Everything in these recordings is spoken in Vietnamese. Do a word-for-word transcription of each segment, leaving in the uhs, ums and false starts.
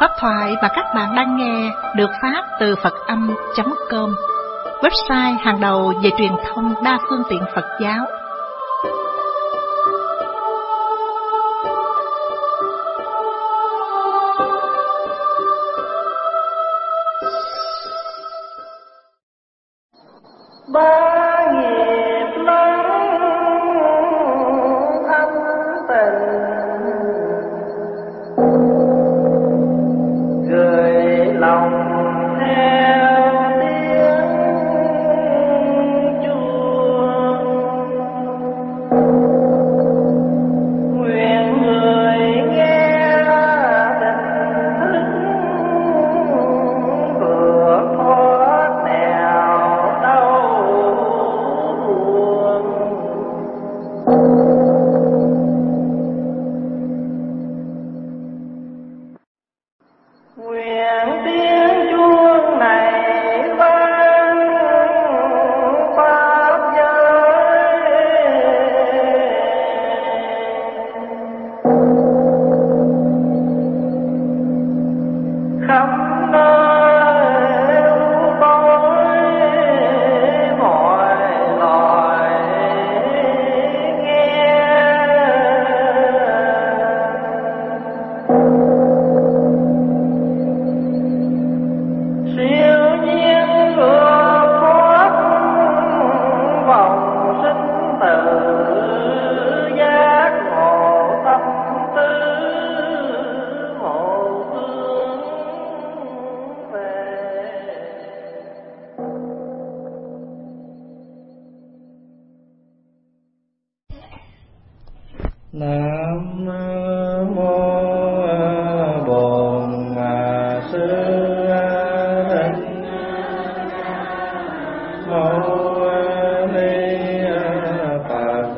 Pháp thoại mà các bạn đang nghe được phát từ Phật âm chấm com, website hàng đầu về truyền thông đa phương tiện Phật giáo. Ba nghiệp lớn ân tình, gửi lòng theo tiếng chuông, nguyện người nghe tình thức vượt thoát nẻo đau buồn. Nguyện tiếng chuông này vang pháp giới, khắp nơi u tối mọi loài nghe. Siêu nhiên vượt thoát vòng sinh tử, giác ngộ tâm tư một hướng về. Nam mô Bổn Sư Thích Mâu Ni Phật.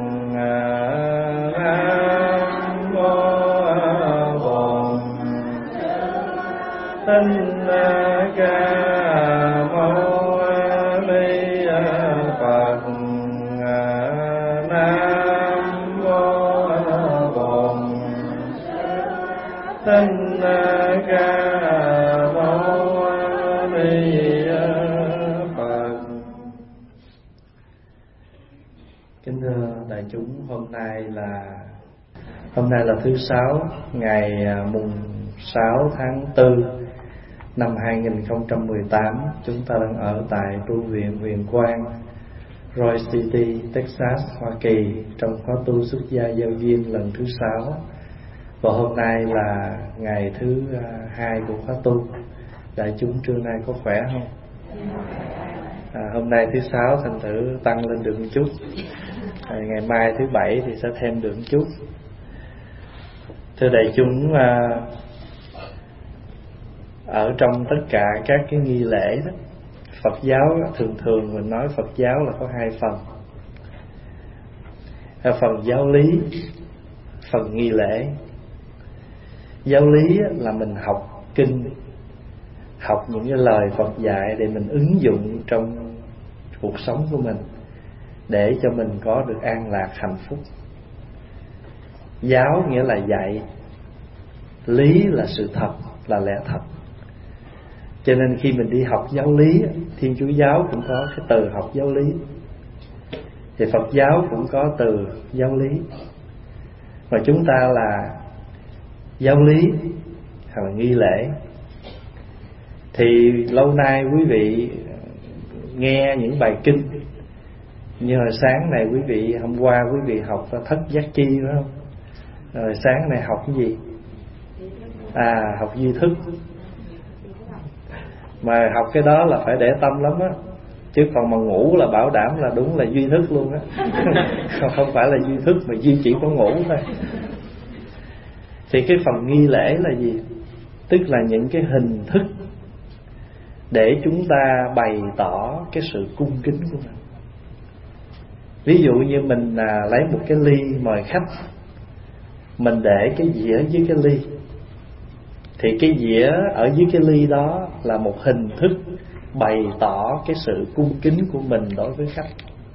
Nam mô Bổn Thích Ca Mâu Ni Phật. Nam mô Bổn Thích Ca Mâu Ni Phật. Kính thưa đại chúng, hôm nay là hôm nay là thứ sáu, ngày mùng sáu tháng tư năm hai nghìn không trăm mười tám. Chúng ta đang ở tại tu viện Huyền Quang, Royal City, Texas, Hoa Kỳ, trong khóa tu xuất gia giáo viên lần thứ sáu. Và hôm nay là ngày thứ hai của khóa tu. Đại chúng trưa nay có khỏe không? À, hôm nay thứ sáu thành thử tăng lên được một chút. À, ngày mai thứ bảy thì sẽ thêm được một chút. Thưa đại chúng, à, ở trong tất cả các cái nghi lễ đó, Phật giáo thường thường mình nói Phật giáo là có hai phần. Là phần giáo lý, phần nghi lễ. Giáo lý là mình học kinh, học những cái lời Phật dạy để mình ứng dụng trong cuộc sống của mình, để cho mình có được an lạc hạnh phúc. Giáo nghĩa là dạy, lý là sự thật, là lẽ thật. Cho nên khi mình đi học giáo lý, Thiên Chúa giáo cũng có cái từ học giáo lý, thì Phật giáo cũng có từ giáo lý. Và chúng ta là giáo lý hoặc là nghi lễ. Thì lâu nay quý vị nghe những bài kinh, như hồi sáng này quý vị, hôm qua quý vị học thất giác chi phải không? Rồi sáng này học cái gì? À, học duy thức. Mà học cái đó là phải để tâm lắm á, chứ còn mà ngủ là bảo đảm là đúng là duy thức luôn á. Không phải là duy thức mà duy chỉ có ngủ thôi. Thì cái phần nghi lễ là gì? Tức là những cái hình thức để chúng ta bày tỏ cái sự cung kính của mình. Ví dụ như mình à, lấy một cái ly mời khách, mình để cái dĩa dưới cái ly, thì cái dĩa ở dưới cái ly đó là một hình thức bày tỏ cái sự cung kính của mình đối với khách.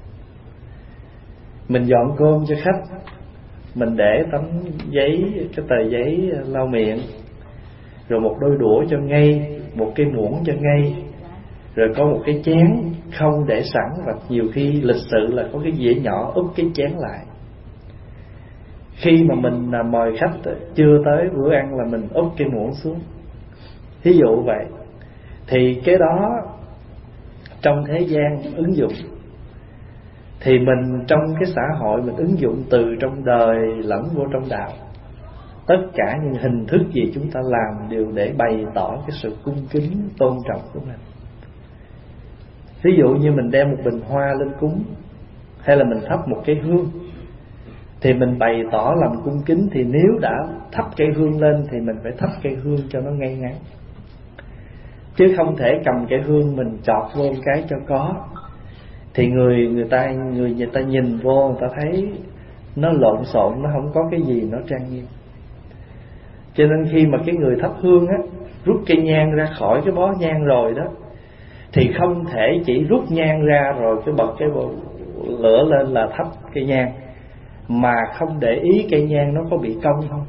Mình dọn cơm cho khách, mình để tấm giấy, cái tờ giấy lau miệng, rồi một đôi đũa cho ngay, một cái muỗng cho ngay, rồi có một cái chén không để sẵn, và nhiều khi lịch sự là có cái dĩa nhỏ úp cái chén lại. Khi mà mình mời khách chưa tới bữa ăn là mình úp cái muỗng xuống, ví dụ vậy. Thì cái đó trong thế gian ứng dụng, thì mình trong cái xã hội mình ứng dụng từ trong đời lẫn vô trong đạo. Tất cả những hình thức gì chúng ta làm đều để bày tỏ cái sự cung kính, tôn trọng của mình. Ví dụ như mình đem một bình hoa lên cúng, hay là mình thắp một cái hương, thì mình bày tỏ lòng cung kính. Thì nếu đã thắp cây hương lên thì mình phải thắp cây hương cho nó ngay ngắn, chứ không thể cầm cây hương mình chọt vô một cái cho có. Thì người người ta người người ta nhìn vô, người ta thấy nó lộn xộn, nó không có cái gì nó trang nghiêm. Cho nên khi mà cái người thắp hương á rút cây nhang ra khỏi cái bó nhang rồi đó, thì không thể chỉ rút nhang ra rồi cái bật cái lửa lên là thắp cây nhang, mà không để ý cây nhang nó có bị cong không.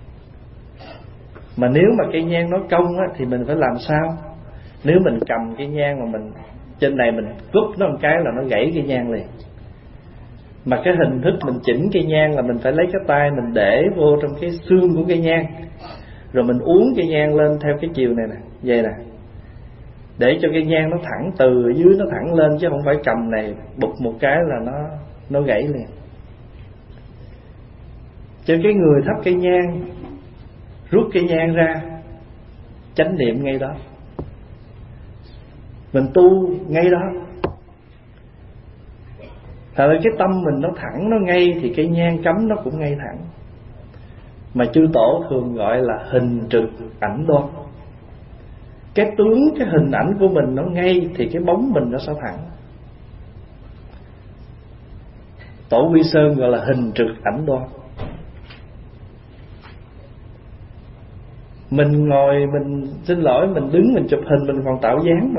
Mà nếu mà cây nhang nó cong á thì mình phải làm sao? Nếu mình cầm cây nhang mà mình trên này mình cúp nó một cái là nó gãy cây nhang liền. Mà cái hình thức mình chỉnh cây nhang là mình phải lấy cái tay mình để vô trong cái xương của cây nhang, rồi mình uốn cây nhang lên theo cái chiều này nè, vậy nè, để cho cây nhang nó thẳng, từ dưới nó thẳng lên, chứ không phải cầm này bụp một cái là nó nó gãy liền. Cho cái người thắp cây nhang rút cây nhang ra, chánh niệm ngay đó, mình tu ngay đó. Thật ra cái tâm mình nó thẳng, nó ngay, thì cây nhang cắm nó cũng ngay thẳng. Mà chư tổ thường gọi là hình trực ảnh đoan. Cái tướng, cái hình ảnh của mình nó ngay thì cái bóng mình nó sẽ thẳng. Tổ Quy Sơn gọi là hình trực ảnh đoan. Mình ngồi, mình xin lỗi, mình đứng mình chụp hình mình còn tạo dáng mà.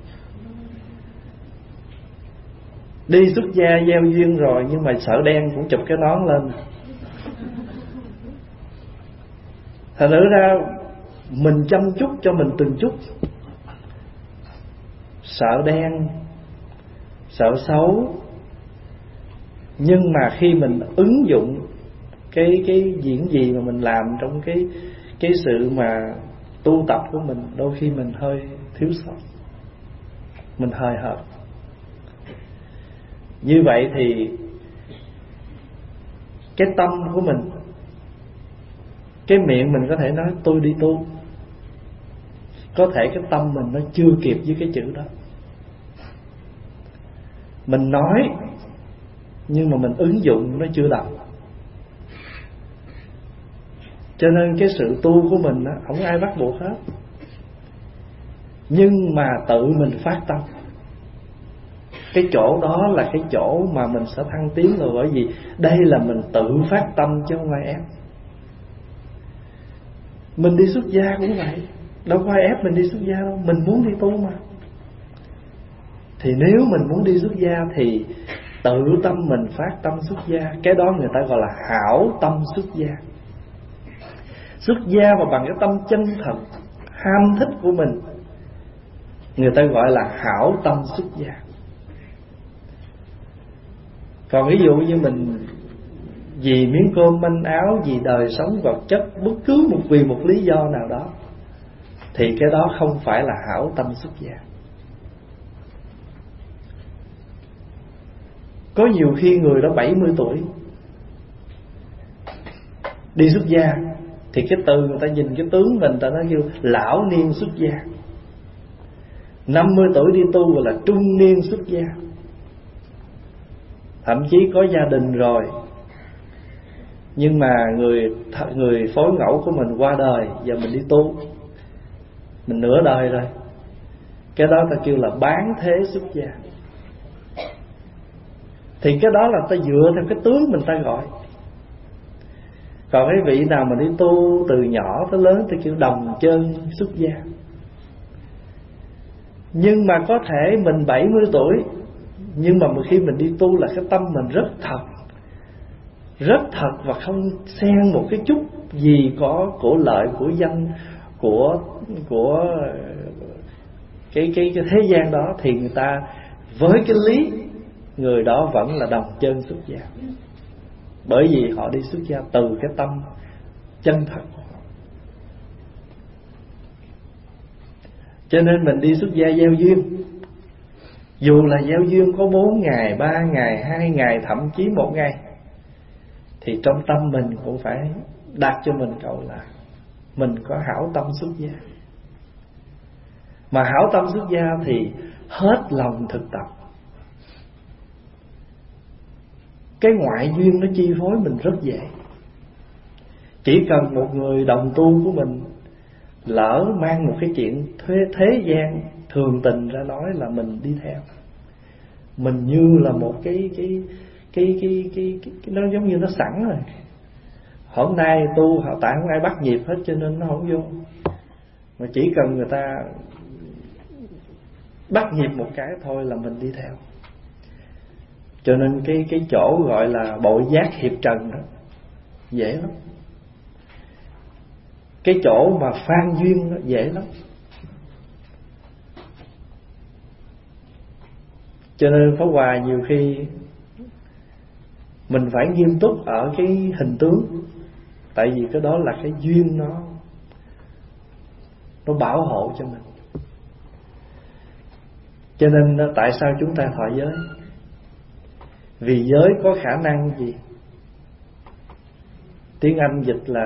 Đi xuất gia gieo duyên rồi, nhưng mà sợ đen cũng chụp cái nón lên. Thật ra mình chăm chút cho mình từng chút. Sợ đen, sợ xấu, nhưng mà khi mình ứng dụng cái cái diễn gì mà mình làm trong cái cái sự mà tu tập của mình, đôi khi mình hơi thiếu sót, mình hơi hợt. Như vậy thì cái tâm của mình, cái miệng mình có thể nói tôi đi tu, có thể cái tâm mình nó chưa kịp với cái chữ đó. Mình nói nhưng mà mình ứng dụng nó chưa đậm. Cho nên cái sự tu của mình á, không ai bắt buộc hết, nhưng mà tự mình phát tâm. Cái chỗ đó là cái chỗ mà mình sẽ thăng tiến rồi. Bởi vì đây là mình tự phát tâm chứ không ai ép. Mình đi xuất gia cũng vậy, đâu có ai ép mình đi xuất gia đâu, mình muốn đi tu mà. Thì nếu mình muốn đi xuất gia thì tự tâm mình phát tâm xuất gia. Cái đó người ta gọi là hảo tâm xuất gia. Xuất gia mà bằng cái tâm chân thật, ham thích của mình, người ta gọi là hảo tâm xuất gia. Còn ví dụ như mình vì miếng cơm manh áo, vì đời sống vật chất, bất cứ một vì một lý do nào đó, thì cái đó không phải là hảo tâm xuất gia. Có nhiều khi người đó bảy mươi tuổi đi xuất gia, thì cái từ người ta nhìn cái tướng mình, ta nói kêu lão niên xuất gia. Năm mươi tuổi đi tu gọi là trung niên xuất gia. Thậm chí có gia đình rồi, nhưng mà người người phối ngẫu của mình qua đời, giờ mình đi tu, mình nửa đời rồi. Cái đó ta kêu là bán thế xuất gia. Thì cái đó là ta dựa theo cái tướng mình ta gọi. Còn cái vị nào mà đi tu từ nhỏ tới lớn ta kêu đồng chân xuất gia. Nhưng mà có thể mình bảy mươi tuổi, nhưng mà khi mình đi tu là cái tâm mình rất thật, rất thật, và không xen một cái chút gì có của lợi, của danh, của của cái cái cái thế gian đó, thì người ta với cái lý người đó vẫn là đồng chân xuất gia, bởi vì họ đi xuất gia từ cái tâm chân thật của họ. Cho nên mình đi xuất gia gieo duyên, dù là gieo duyên có bốn ngày, ba ngày, hai ngày, thậm chí một ngày, thì trong tâm mình cũng phải đặt cho mình câu là mình có hảo tâm xuất gia. Mà hảo tâm xuất gia thì hết lòng thực tập. Cái ngoại duyên nó chi phối mình rất dễ. Chỉ cần một người đồng tu của mình lỡ mang một cái chuyện thế, thế gian thường tình ra nói là mình đi theo, mình như là một cái cái cái cái cái, cái, cái nó giống như nó sẵn rồi. Hôm nay tu họ tại không ai bắt nhịp hết cho nên nó không vô, mà chỉ cần người ta bắt nhịp một cái thôi là mình đi theo. Cho nên cái cái chỗ gọi là bội giác hiệp trần đó dễ lắm. Cái chỗ mà phan duyên đó dễ lắm. Cho nên Pháp Hòa nhiều khi mình phải nghiêm túc ở cái hình tướng, tại vì cái đó là cái duyên nó nó bảo hộ cho mình. Cho nên tại sao chúng ta thọ giới? Vì giới có khả năng gì? Tiếng Anh dịch là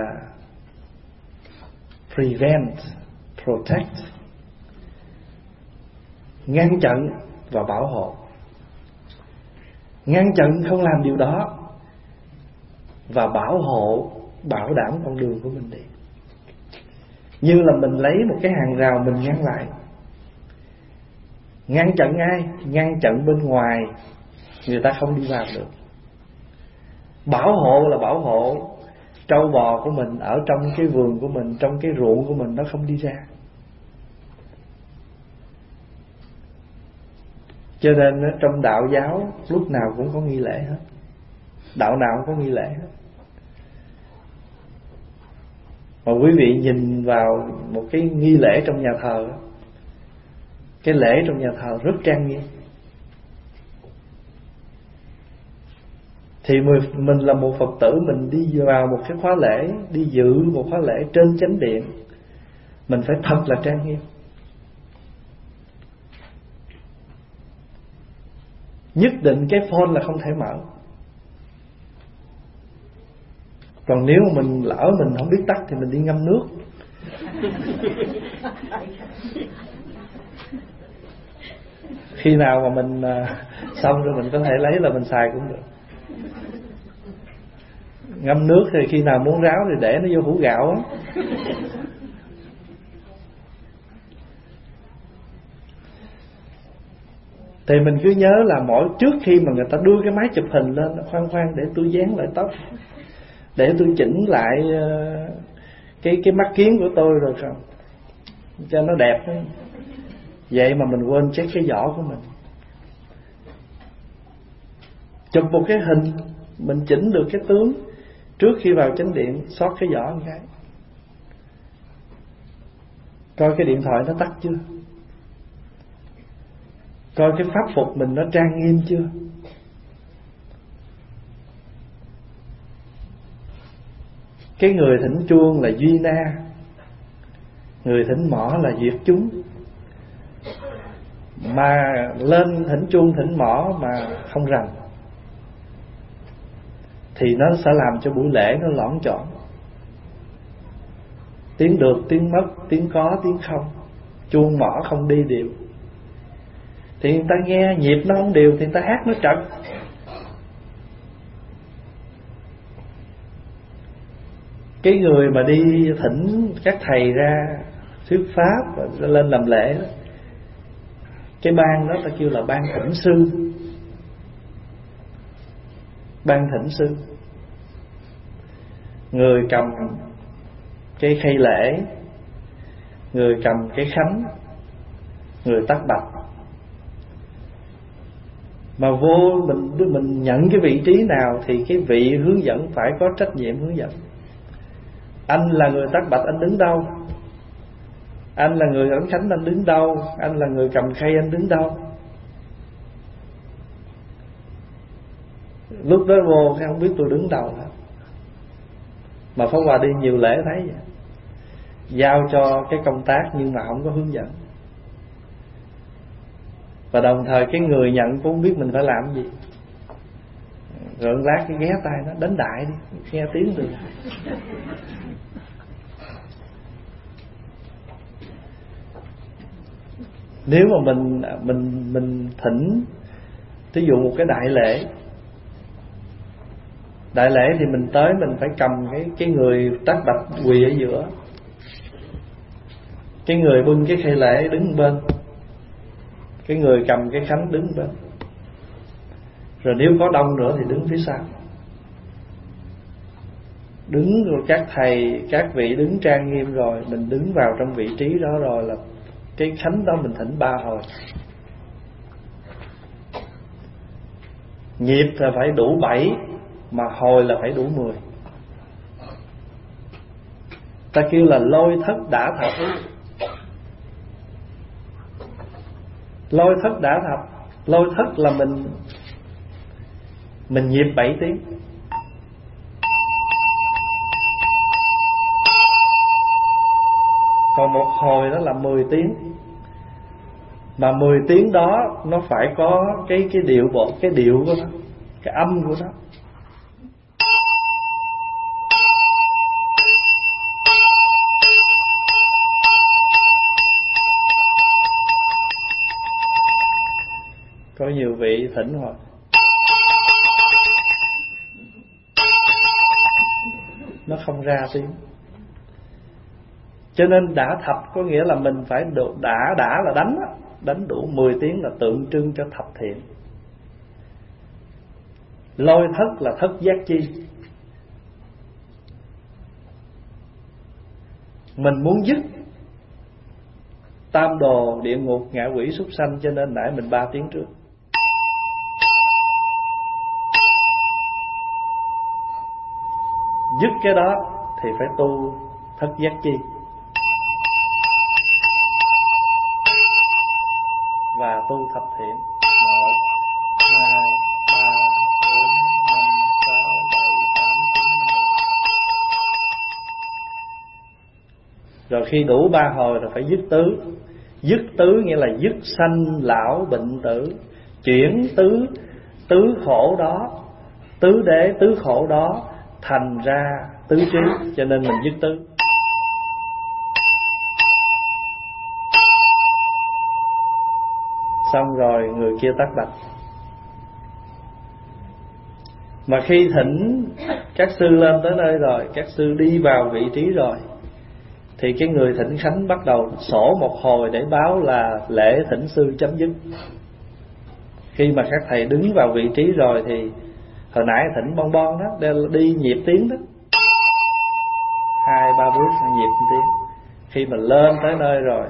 prevent, protect, ngăn chặn và bảo hộ. Ngăn chặn không làm điều đó, và bảo hộ, bảo đảm con đường của mình đi. Như là mình lấy một cái hàng rào mình ngăn lại. Ngăn chặn ai? Ngăn chặn bên ngoài, người ta không đi vào được. Bảo hộ là bảo hộ trâu bò của mình ở trong cái vườn của mình, trong cái ruộng của mình, nó không đi ra. Cho nên trong đạo giáo lúc nào cũng có nghi lễ hết. Đạo nào cũng có nghi lễ hết. Mà quý vị nhìn vào một cái nghi lễ trong nhà thờ, cái lễ trong nhà thờ rất trang nghiêm. Thì mình là một Phật tử, mình đi vào một cái khóa lễ, đi dự một khóa lễ trên chánh điện, mình phải thật là trang nghiêm. Nhất định cái phone là không thể mở. Còn nếu mình lỡ mình không biết tắt thì mình đi ngâm nước. Khi nào mà mình xong rồi mình có thể lấy là mình xài cũng được. Ngâm nước thì khi nào muốn ráo thì để nó vô hũ gạo á. Thì mình cứ nhớ là mỗi trước khi mà người ta đưa cái máy chụp hình lên, khoan khoan để tôi dán lại tóc, để tôi chỉnh lại cái cái mắt kiến của tôi rồi không, cho nó đẹp ấy. Vậy mà mình quên check cái vỏ của mình. Chụp một cái hình, mình chỉnh được cái tướng trước khi vào chánh điện, xót cái vỏ một cái, coi cái điện thoại nó tắt chưa, coi cái pháp phục mình nó trang nghiêm chưa. Cái người thỉnh chuông là Duy Na, người thỉnh mõ là Duyệt Chúng. Mà lên thỉnh chuông thỉnh mõ mà không rành thì nó sẽ làm cho buổi lễ nó lõn chọn. Tiếng được, tiếng mất, tiếng có, tiếng không, chuông mõ không đi đều, thì người ta nghe nhịp nó không đều thì người ta hát nó trật. Cái người mà đi thỉnh các thầy ra thuyết pháp và lên làm lễ đó, cái ban đó ta kêu là ban thỉnh sư. Ban thỉnh sư, người cầm cái khay lễ, người cầm cái khánh, người tắt bạch. Mà vô mình mình nhận cái vị trí nào thì cái vị hướng dẫn phải có trách nhiệm hướng dẫn. Anh là người tắt bạch, anh đứng đâu? Anh là người ấn khánh, anh đứng đâu? Anh là người cầm khay, anh đứng đâu? Lúc đó vô không biết tôi đứng đâu hết. Mà Pháp Hòa đi nhiều lễ thấy vậy. Giao cho cái công tác nhưng mà không có hướng dẫn. Và đồng thời cái người nhận cũng không biết mình phải làm gì. Rồi lát cái ghé tay nó đánh đại đi, nghe tiếng được. Nếu mà mình mình mình thỉnh, ví dụ một cái đại lễ, đại lễ thì mình tới mình phải cầm cái cái người tác bạch quỳ ở giữa, cái người bưng cái khay lễ đứng bên, cái người cầm cái khánh đứng bên. Rồi nếu có đông nữa thì đứng phía sau. Đứng rồi các thầy, các vị đứng trang nghiêm rồi, mình đứng vào trong vị trí đó rồi là cái khánh đó mình thỉnh ba hồi. Nhịp là phải đủ bảy, mà hồi là phải đủ mười. Ta kêu là lôi thất đã thập. Lôi thất đã thập. Lôi thất là mình Mình nhịp bảy tiếng. Còn một hồi đó là mười tiếng. Mà mười tiếng đó nó phải có cái cái điệu bộ, cái điệu của nó, cái âm của nó. Có nhiều vị thỉnh hoặc nó không ra tiếng. Cho nên đã thập có nghĩa là mình phải độ, đã đã là đánh đánh đủ mười tiếng là tượng trưng cho thập thiện. Lôi thất là thất giác chi. Mình muốn dứt tam đồ, địa ngục, ngạ quỷ, súc sanh, cho nên nãy mình ba tiếng trước. Dứt cái đó thì phải tu thất giác chi. Và tu thập thiện. Một, hai, ba, bốn, năm, sáu, bảy, tám, chín, mười. Rồi khi đủ ba hồi rồi phải dứt tứ. Dứt tứ nghĩa là dứt sanh lão bệnh tử, chuyển tứ tứ khổ đó, tứ đế tứ khổ đó thành ra tứ trí, cho nên mình dứt tứ. Xong rồi người kia tắt bạch. Mà khi thỉnh các sư lên tới nơi rồi, các sư đi vào vị trí rồi, thì cái người thỉnh khánh bắt đầu sổ một hồi để báo là lễ thỉnh sư chấm dứt. Khi mà các thầy đứng vào vị trí rồi thì hồi nãy thỉnh bon bon đó, đi nhịp tiếng đó, hai ba bước nhịp tiếng. Khi mà lên tới nơi rồi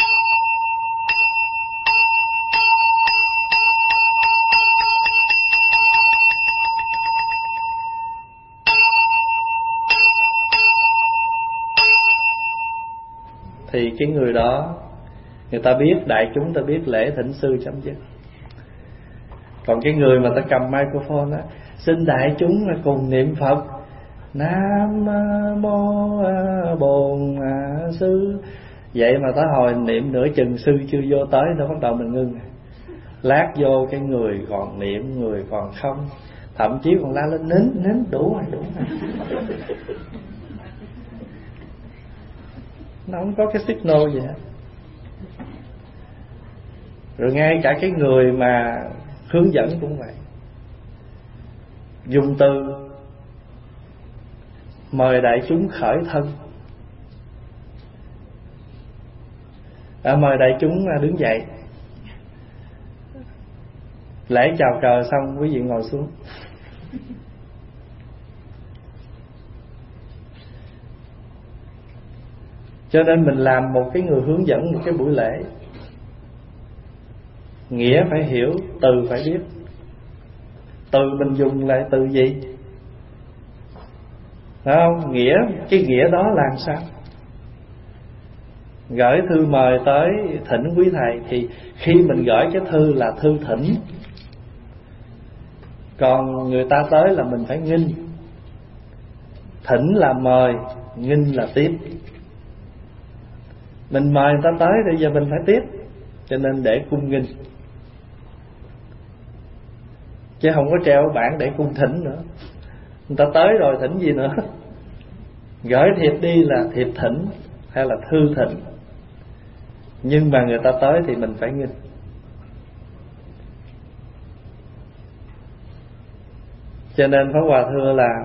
thì cái người đó, người ta biết, đại chúng ta biết lễ thỉnh sư chấm dứt. Còn cái người mà ta cầm microphone á, xin đại chúng cùng niệm Phật Nam Mô Bổn Sư. Vậy mà tới hồi niệm nửa chừng sư chưa vô tới, nó bắt đầu mình ngưng. Lát vô cái người còn niệm, người còn không, thậm chí còn la lên nín nín đủ rồi, đủ rồi. Nó không có cái signal gì hết. Rồi ngay cả cái người mà hướng dẫn cũng vậy. Dùng từ mời đại chúng khởi thân, à, mời đại chúng đứng dậy, lễ chào cờ xong quý vị ngồi xuống. Cho nên mình làm một cái người hướng dẫn một cái buổi lễ, nghĩa phải hiểu, từ phải biết. Từ mình dùng lại từ gì? Phải không? Nghĩa, cái nghĩa đó là sao? gửi thư mời tới thỉnh quý thầy, thì khi mình gửi cái thư là thư thỉnh, còn người ta tới là mình phải nghinh. Thỉnh là mời, nghinh là tiếp. Mình mời người ta tới thì giờ mình phải tiếp, cho nên để cung nghinh, chứ không có treo bảng để cung thỉnh nữa. Người ta tới rồi thỉnh gì nữa. Gửi thiệp đi là thiệp thỉnh hay là thư thỉnh, nhưng mà người ta tới thì mình phải nghinh. Cho nên Pháp Hòa thưa là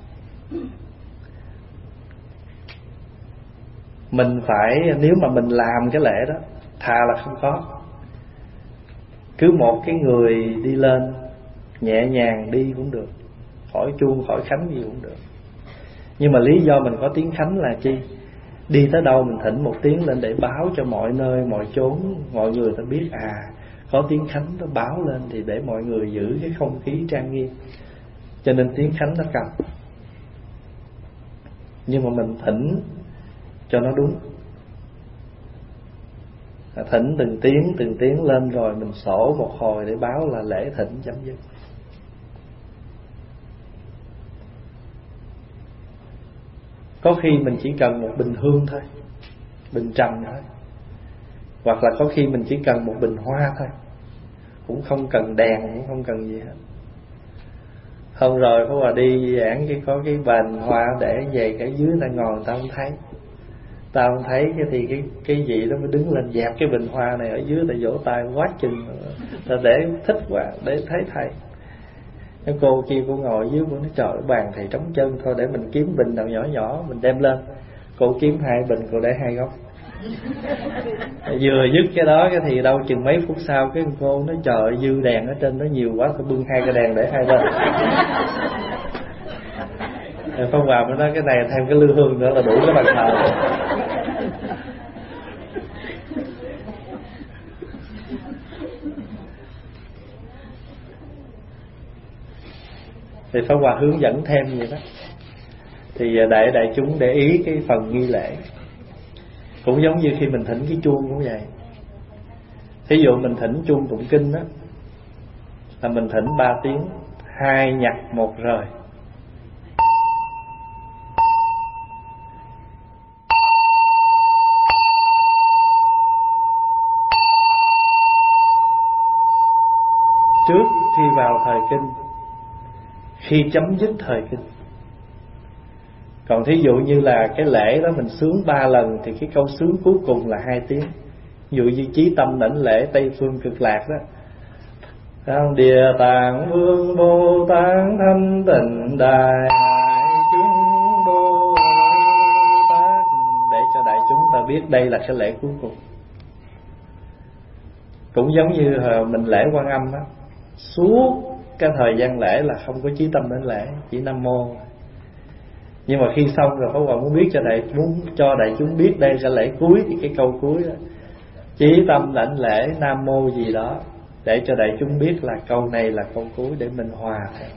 mình phải, nếu mà mình làm cái lễ đó, thà là không có, cứ một cái người đi lên nhẹ nhàng đi cũng được, khỏi chuông khỏi khánh gì cũng được. Nhưng mà lý do mình có tiếng khánh là chi? Đi tới đâu mình thỉnh một tiếng lên để báo cho mọi nơi mọi chốn, mọi người ta biết à có tiếng khánh nó báo lên, thì để mọi người giữ cái không khí trang nghiêm. Cho nên tiếng khánh nó cầm. Nhưng mà mình thỉnh cho nó đúng, thỉnh từng tiếng từng tiếng lên rồi mình sổ một hồi để báo là lễ thỉnh chấm dứt. Có khi mình chỉ cần một bình hương thôi, bình trầm thôi, hoặc là có khi mình chỉ cần một bình hoa thôi, cũng không cần đèn, cũng không cần gì hết. Hôm rồi có bà đi giảng cái có cái bình hoa để về cái dưới ta ngồi người ta không thấy, ta không thấy cái thì cái cái gì đó mới đứng lên dẹp cái bình hoa này ở dưới, ta vỗ tay quá chừng, ta để thích quá để thấy thầy. Cái cô kia cô ngồi dưới, cô nói trời ơi, bàn thầy trống chân, thôi để mình kiếm bình nào nhỏ nhỏ mình đem lên. Cô kiếm hai bình, cô để hai góc. Vừa dứt cái đó cái thì đâu chừng mấy phút sau cái cô nói trời ơi, dư đèn ở trên nó nhiều quá, tôi bưng hai cái đèn để hai bên. Phong vào mới nói cái này thêm cái lư hương nữa là đủ cái bàn thờ. Thì Pháp Hòa hướng dẫn thêm vậy đó. Thì đại đại chúng để ý cái phần nghi lễ, cũng giống như khi mình thỉnh cái chuông cũng vậy. Thí dụ mình thỉnh chuông tụng kinh đó, là mình thỉnh ba tiếng, hai nhặt một rời. Trước khi vào thời kinh, khi chấm dứt thời kinh. Còn thí dụ như là cái lễ đó mình sướng ba lần thì cái câu sướng cuối cùng là hai tiếng. Ví dụ như chí tâm đảnh lễ Tây Phương Cực Lạc đó, Tam Địa Tạng Vương Bồ Tát Thanh Tịnh Đại Chúng Bồ Tát, để cho đại chúng ta biết đây là cái lễ cuối cùng. Cũng giống như mình lễ Quan Âm đó, suốt cái thời gian lễ là không có chí tâm đảnh lễ, chỉ Nam Mô. Nhưng mà khi xong rồi Pháp Hòa muốn biết cho đại muốn cho đại chúng biết đây là lễ cuối, thì cái câu cuối đó, chí tâm đảnh lễ Nam Mô gì đó, để cho đại chúng biết là câu này là câu cuối để mình hòa theo.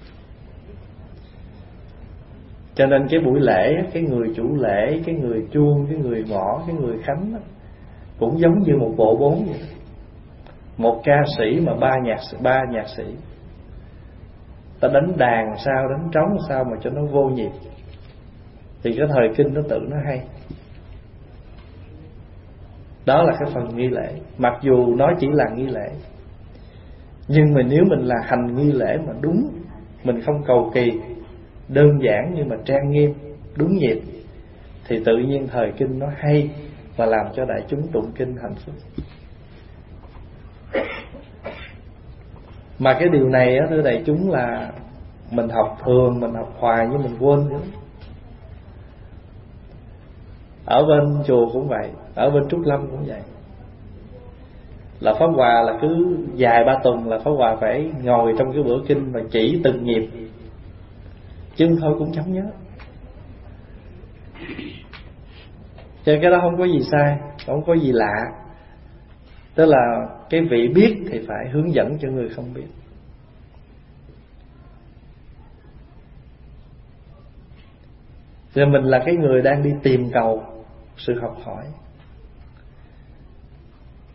Cho nên cái buổi lễ, cái người chủ lễ, cái người chuông, cái người mõ, cái người khánh đó, cũng giống như một bộ bốn vậy. Một ca sĩ mà ba nhạc ba nhạc sĩ, ta đánh đàn sao, đánh trống sao mà cho nó vô nhịp, thì cái thời kinh nó tự nó hay. Đó là cái phần nghi lễ. Mặc dù nó chỉ là nghi lễ, nhưng mà nếu mình là hành nghi lễ mà đúng, mình không cầu kỳ, đơn giản nhưng mà trang nghiêm, đúng nhịp, thì tự nhiên thời kinh nó hay và làm cho đại chúng tụng kinh hạnh phúc. Mà cái điều này á, thưa đại chúng, là mình học thường, mình học hoài nhưng mình quên nữa. Ở bên chùa cũng vậy, ở bên Trúc Lâm cũng vậy. Là Pháp Hòa là cứ vài ba tuần là Pháp Hòa phải ngồi trong cái bữa kinh và chỉ từng nhịp, chứ thôi cũng chẳng nhớ. Cho nên cái đó không có gì sai, không có gì lạ. Tức là cái vị biết thì phải hướng dẫn cho người không biết. Rồi mình là cái người đang đi tìm cầu sự học hỏi.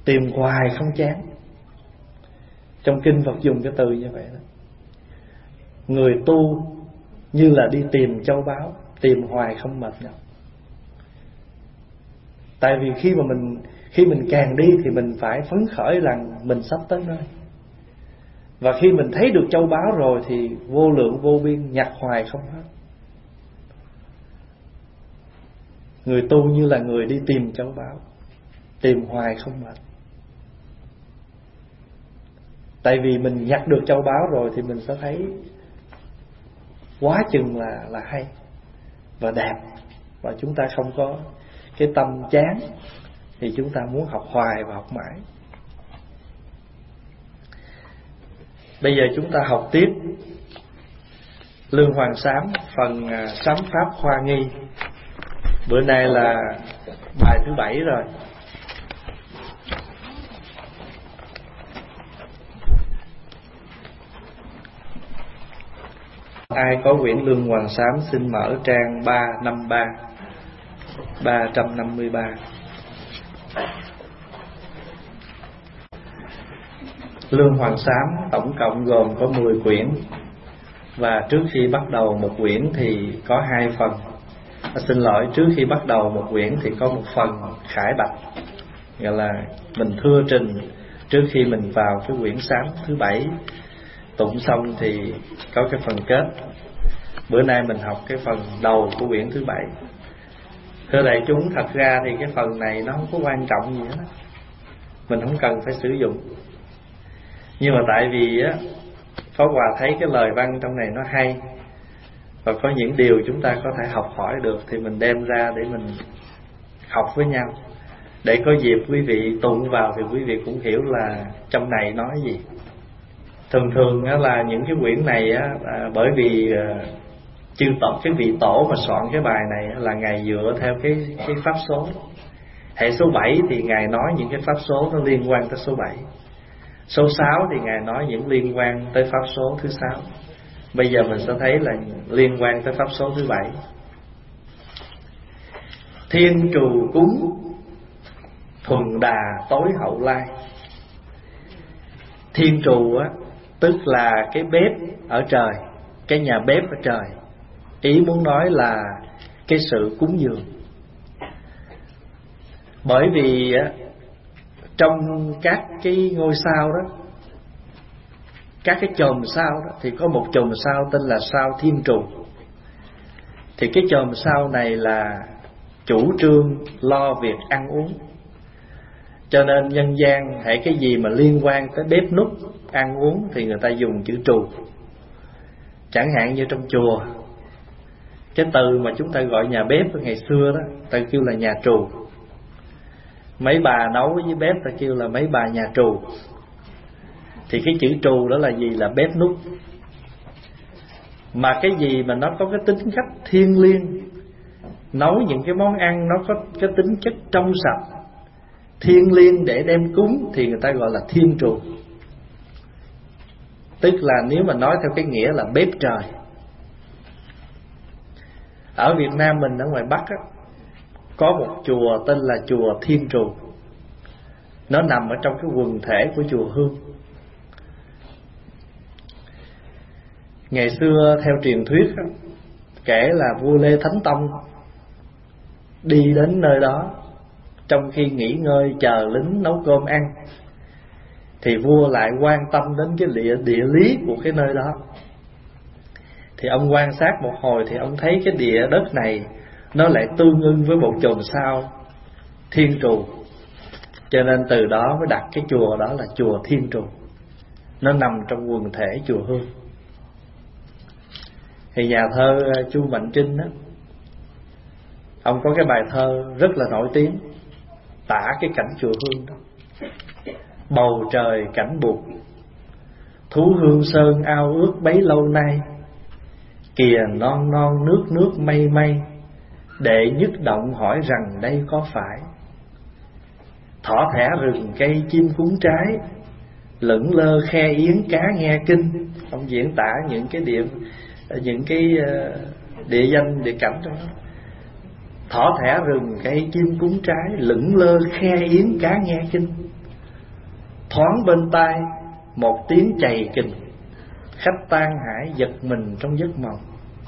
tìm hoài không chán. Trong kinh Phật dùng cái từ như vậy đó. Người tu như là đi tìm châu báu, tìm hoài không mệt nhọc. Tại vì khi mà mình khi mình càng đi thì mình phải phấn khởi rằng mình sắp tới nơi. Và khi mình thấy được châu báu rồi thì vô lượng vô biên, nhặt hoài không hết. Người tu như là người đi tìm châu báu, tìm hoài không mệt. Tại vì mình nhặt được châu báu rồi thì mình sẽ thấy quá chừng là, là hay và đẹp. Và chúng ta không có cái tâm chán, thì chúng ta muốn học hoài và học mãi. Bây giờ chúng ta học tiếp Lương Hoàng Sám, phần Sám Pháp Khoa Nghi. Bữa nay là bài thứ bảy rồi. Ai có quyển Lương Hoàng Sám xin mở trang ba trăm năm mươi ba, ba trăm năm mươi ba. Lương Hoàng Sám tổng cộng gồm có mười quyển. Và trước khi bắt đầu một quyển thì có hai phần. À, xin lỗi, trước khi bắt đầu một quyển thì có một phần khải bạch, gọi là mình thưa trình trước khi mình vào cái quyển sám thứ bảy. Tụng xong thì có cái phần kết. Bữa nay mình học cái phần đầu của quyển thứ bảy. Thưa đại chúng, thật ra thì cái phần này nó không có quan trọng gì hết, mình không cần phải sử dụng. Nhưng mà tại vì á, Pháp Hòa thấy cái lời văn trong này nó hay, và có những điều chúng ta có thể học hỏi được, thì mình đem ra để mình học với nhau. Để có dịp quý vị tụng vào thì quý vị cũng hiểu là trong này nói gì. Thường thường á, là những cái quyển này á, à, bởi vì à, chư tổ, cái vị tổ mà soạn cái bài này á, là Ngài dựa theo cái, cái pháp số. Hệ số bảy thì Ngài nói những cái pháp số nó liên quan tới số bảy. Số sáu thì Ngài nói những liên quan tới pháp số thứ sáu. Bây giờ mình sẽ thấy là liên quan tới pháp số thứ bảy. Thiên trù cúng thuần đà tối hậu lai. Thiên trù á, tức là cái bếp ở trời, cái nhà bếp ở trời. Ý muốn nói là cái sự cúng dường. Bởi vì á, trong các cái ngôi sao đó, các cái chòm sao đó, thì có một chòm sao tên là sao Thiên Trù. Thì cái chòm sao này là chủ trương lo việc ăn uống. Cho nên nhân gian hễ cái gì mà liên quan tới bếp núc ăn uống thì người ta dùng chữ trù. Chẳng hạn như trong chùa, cái từ mà chúng ta gọi nhà bếp ngày xưa đó, ta kêu là nhà trù. Mấy bà nấu với bếp ta kêu là mấy bà nhà trù. Thì cái chữ trù đó là gì? Là bếp núc. Mà cái gì mà nó có cái tính cách thiêng liêng, nấu những cái món ăn nó có cái tính chất trong sạch, thiêng liêng để đem cúng, thì người ta gọi là thiên trù. Tức là nếu mà nói theo cái nghĩa là bếp trời. Ở Việt Nam mình, ở ngoài Bắc á, có một chùa tên là chùa Thiên Trù. Nó nằm ở trong cái quần thể của chùa Hương. Ngày xưa theo truyền thuyết á, kể là vua Lê Thánh Tông đi đến nơi đó trong khi nghỉ ngơi chờ lính nấu cơm ăn, thì vua lại quan tâm đến cái địa, địa lý của cái nơi đó. Thì ông quan sát một hồi thì ông thấy cái địa đất này nó lại tương ưng với một chòm sao Thiên Trù. Cho nên từ đó mới đặt cái chùa đó là chùa Thiên Trù. Nó nằm trong quần thể chùa Hương. Thì nhà thơ Chu Mạnh Trinh á, ông có cái bài thơ rất là nổi tiếng tả cái cảnh chùa Hương đó. Bầu trời cảnh buộc, thú hương sơn ao ước bấy lâu nay. Kìa non non nước nước mây mây, đệ nhất động hỏi rằng đây có phải. Thỏ thẻ rừng cây chim cúng trái, lững lơ khe yến cá nghe kinh. Ông diễn tả những cái địa những cái địa danh địa cảnh trong đó. Thỏ thẻ rừng cây chim cúng trái, lững lơ khe yến cá nghe kinh. Thoáng bên tai một tiếng chày kình, khách tan hải giật mình trong giấc mộng.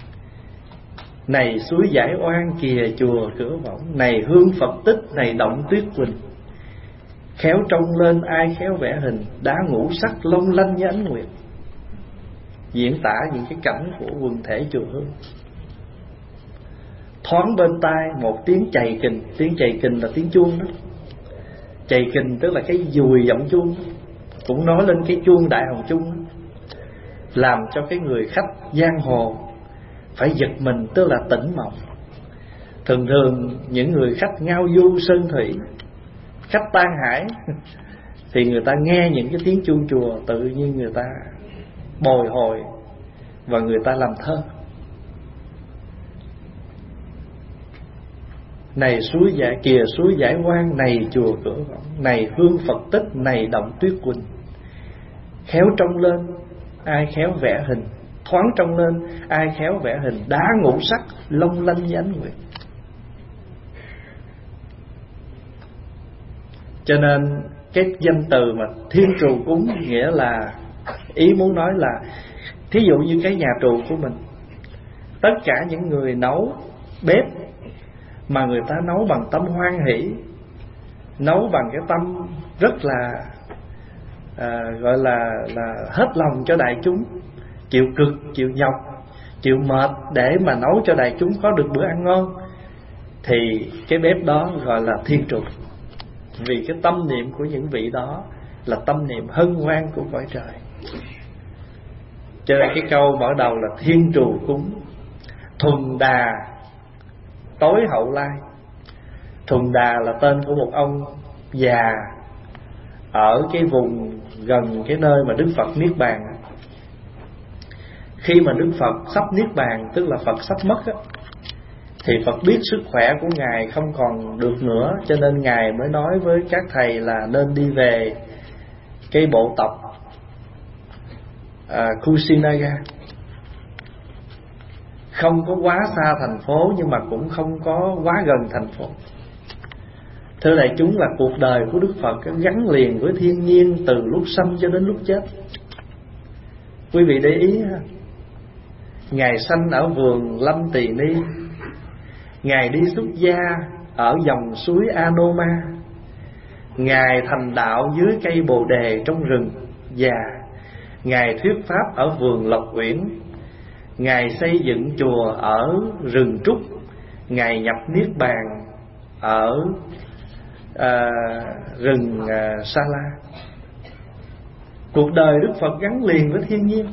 Này suối giải oan kìa chùa cửa võng, này hương Phật tích, này động tuyết quỳnh. Khéo trông lên ai khéo vẽ hình, đá ngũ sắc long lanh như ánh nguyệt. Diễn tả những cái cảnh của quần thể chùa Hương. Thoáng bên tai một tiếng chày kình. Tiếng chày kình là tiếng chuông đó. Chày kình tức là cái dùi giọng chuông, cũng nói lên cái chuông đại hồng chung đó, làm cho cái người khách giang hồ phải giật mình, tức là tỉnh mộng. Thường thường những người khách ngao du sơn thủy, khách tan hải, thì người ta nghe những cái tiếng chuông chùa, tự nhiên người ta bồi hồi và người ta làm thơ. Này suối giải kìa suối giải oan, này chùa cửa võng, này hương Phật tích, này động tuyết quỳnh. Khéo trông lên ai khéo vẽ hình, thoáng trông lên ai khéo vẽ hình, đá ngũ sắc long lanh như ánh nguyệt. Cho nên cái danh từ mà thiên trù cúng nghĩa là, ý muốn nói là, thí dụ như cái nhà trù của mình, tất cả những người nấu bếp mà người ta nấu bằng tâm hoan hỷ, nấu bằng cái tâm rất là à, gọi là là hết lòng cho đại chúng, chịu cực, chịu nhọc, chịu mệt để mà nấu cho đại chúng có được bữa ăn ngon, thì cái bếp đó gọi là thiên trù. Vì cái tâm niệm của những vị đó là tâm niệm hân hoan của cõi trời. Cho nên cái câu mở đầu là thiên trù cúng. Thuần Đà tối hậu lai. Thuần Đà là tên của một ông già ở cái vùng gần cái nơi mà Đức Phật niết bàn. Khi mà Đức Phật sắp niết bàn, tức là Phật sắp mất á, thì Phật biết sức khỏe của Ngài không còn được nữa, cho nên Ngài mới nói với các thầy là nên đi về cái bộ tộc à, Kusinaga. Không có quá xa thành phố, nhưng mà cũng không có quá gần thành phố. Thưa đại chúng, là cuộc đời của Đức Phật gắn liền với thiên nhiên từ lúc sanh cho đến lúc chết. Quý vị để ý ha, Ngài sanh ở vườn Lâm Tỳ Ni, Ngài đi xuất gia ở dòng suối Anoma, Ngài thành đạo dưới cây bồ đề trong rừng già, Ngài thuyết pháp ở vườn Lộc Uyển, Ngài xây dựng chùa ở rừng Trúc, Ngài nhập niết bàn ở à, rừng à, Sa La. Cuộc đời Đức Phật gắn liền với thiên nhiên.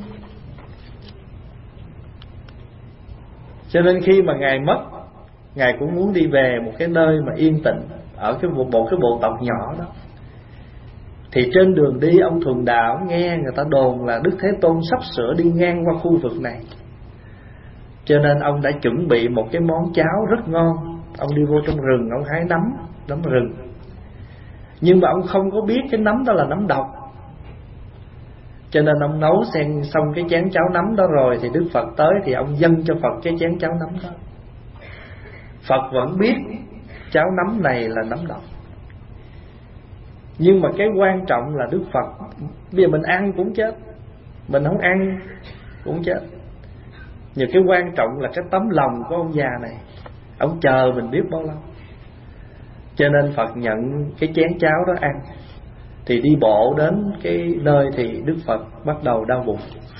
Cho nên khi mà Ngài mất, Ngài cũng muốn đi về một cái nơi mà yên tĩnh, ở cái một bộ cái bộ tộc nhỏ đó. Thì trên đường đi, ông Thuần Đạo nghe người ta đồn là Đức Thế Tôn sắp sửa đi ngang qua khu vực này, cho nên ông đã chuẩn bị một cái món cháo rất ngon. Ông đi vô trong rừng, ông hái nấm, nấm rừng. Nhưng mà ông không có biết cái nấm đó là nấm độc, cho nên ông nấu xen xong cái chén cháo nấm đó rồi, thì Đức Phật tới thì ông dâng cho Phật cái chén cháo nấm đó. Phật vẫn biết cháo nấm này là nấm độc, nhưng mà cái quan trọng là Đức Phật, bây giờ mình ăn cũng chết, mình không ăn cũng chết. Nhưng cái quan trọng là cái tấm lòng của ông già này, ông chờ mình biết bao lâu. Cho nên Phật nhận cái chén cháo đó ăn. Thì đi bộ đến cái nơi thì Đức Phật bắt đầu đau bụng,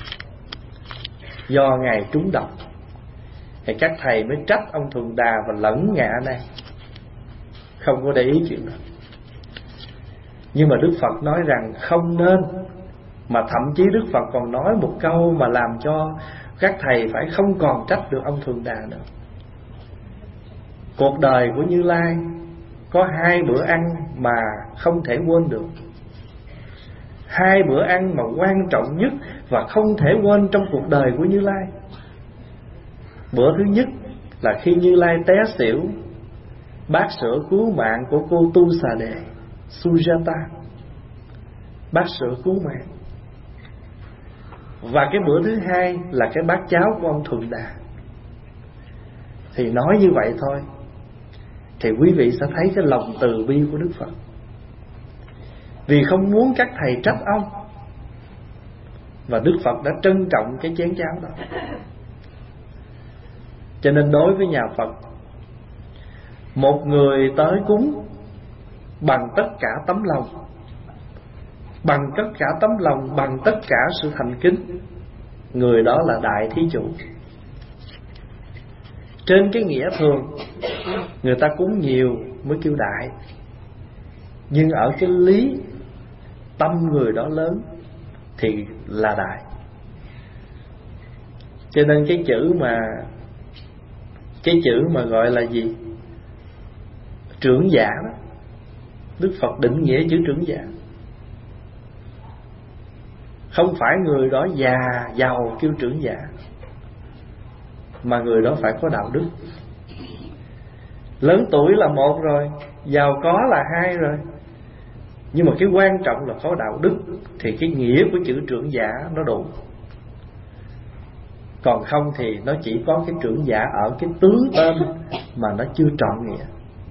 do Ngài trúng độc. Thì các thầy mới trách ông Thuần Đà và lẫn ngã này, không có để ý chuyện đó. Nhưng mà Đức Phật nói rằng không nên. Mà thậm chí Đức Phật còn nói một câu mà làm cho các thầy phải không còn trách được ông Thuần Đà nữa. Cuộc đời của Như Lai có hai bữa ăn mà không thể quên được. Hai bữa ăn mà quan trọng nhất và không thể quên trong cuộc đời của Như Lai. Bữa thứ nhất là khi Như Lai té xỉu, bát sữa cứu mạng của cô Tu Xà Đề Sujata, bát sữa cứu mạng. Và cái bữa thứ hai là cái bát cháo của ông Thuần Đà. Thì nói như vậy thôi, thì quý vị sẽ thấy cái lòng từ bi của Đức Phật. vì không muốn các thầy trách ông. Và Đức Phật đã trân trọng cái chén cháo đó. Cho nên đối với nhà Phật, một người tới cúng bằng tất cả tấm lòng, bằng tất cả tấm lòng, bằng tất cả sự thành kính, người đó là đại thí chủ. Trên cái nghĩa thường, người ta cúng nhiều mới kêu đại, nhưng ở cái lý tâm người đó lớn thì là đại. Cho nên cái chữ mà Cái chữ mà gọi là gì? Trưởng giả đó, Đức Phật định nghĩa chữ trưởng giả. Không phải người đó già giàu kêu trưởng giả, mà người đó phải có đạo đức. Lớn tuổi là một rồi, giàu có là hai rồi, nhưng mà cái quan trọng là có đạo đức. Thì cái nghĩa của chữ trưởng giả nó đủ. Còn không thì nó chỉ có cái trưởng giả ở cái tướng tên mà nó chưa trọn nghĩa.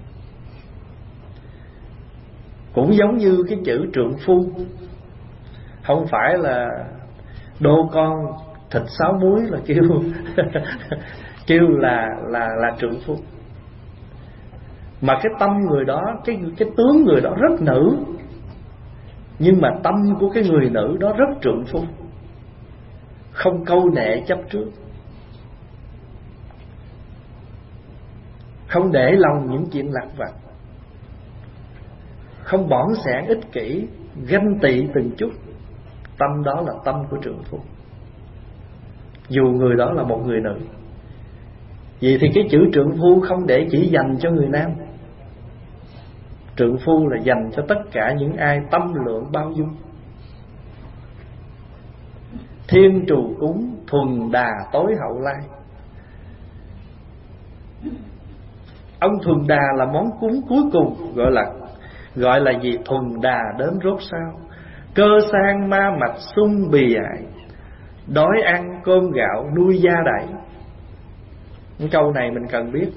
Cũng giống như cái chữ trượng phu, không phải là đô con thịt sáu muối là kêu kêu là là là trượng phu, mà cái tâm người đó, cái cái tướng người đó rất nữ, nhưng mà tâm của cái người nữ đó rất trượng phu, không câu nệ chấp trước, không để lòng những chuyện lặt vặt, không bỏng sẻn ích kỷ, ganh tị từng chút. Tâm đó là tâm của trượng phu, dù người đó là một người nữ. Vậy thì cái chữ trượng phu không để chỉ dành cho người nam. Trượng phu là dành cho tất cả những ai tâm lượng bao dung. Thiên trù cúng thuần đà tối hậu lai. Ông thuần đà là món cúng cuối cùng, gọi là gọi là gì? Thuần đà đến rốt sao, cơ sang ma mạch sung bì ải, đói ăn cơm gạo nuôi gia đẩy. Cái câu này mình cần biết.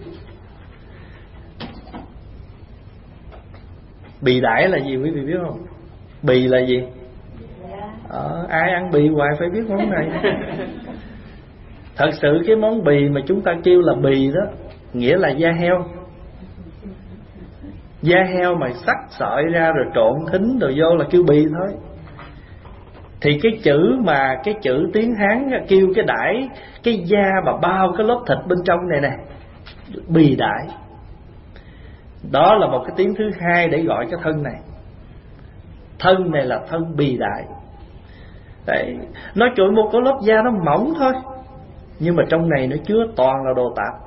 Bì đãi là gì quý vị biết không? Bì là gì? Ờ, ai ăn bì hoài phải biết món này. Thật sự cái món bì mà chúng ta kêu là bì đó, nghĩa là da heo. Da heo mà sắc sợi ra rồi trộn thính rồi vô là kêu bì thôi. Thì cái chữ mà Cái chữ tiếng Hán kêu cái đãi, cái da mà bao cái lớp thịt bên trong này nè, bì đãi. Đó là một cái tiếng thứ hai để gọi cái thân này. Thân này là thân bì đại. Đấy, nó trội một cái lớp da nó mỏng thôi, nhưng mà trong này nó chứa toàn là đồ tạp.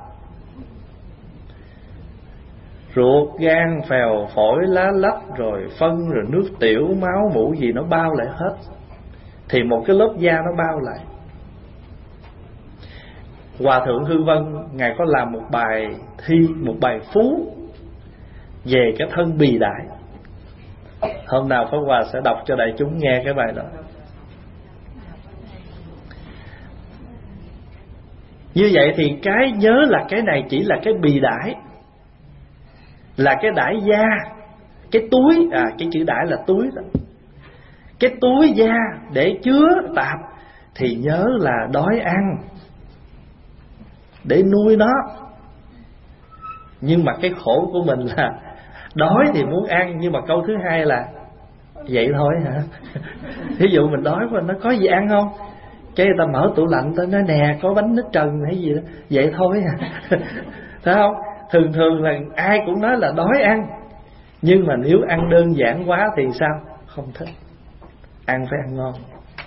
Ruột, gan, phèo, phổi, lá lách, rồi phân, rồi nước tiểu, máu, mủ gì nó bao lại hết. Thì một cái lớp da nó bao lại. Hòa thượng Hư Vân, Ngài có làm một bài thi, một bài phú về cái thân bì đại. Hôm nào Pháp Hòa sẽ đọc cho đại chúng nghe cái bài đó. Như vậy thì cái nhớ là cái này chỉ là cái bì đãi, là cái đãi da, cái túi, à cái chữ đãi là túi đó. Cái túi da để chứa tạp thì nhớ là đói ăn, để nuôi nó. Nhưng mà cái khổ của mình là đói thì muốn ăn, nhưng mà câu thứ hai là vậy thôi hả? Thí dụ mình đói mà nó có gì ăn không? Cái người ta mở tủ lạnh, ta nói nè có bánh nước trần hay gì đó, vậy thôi hả? Thấy không? Thường thường là ai cũng nói là đói ăn, nhưng mà nếu ăn đơn giản quá thì sao? Không thích. Ăn phải ăn ngon.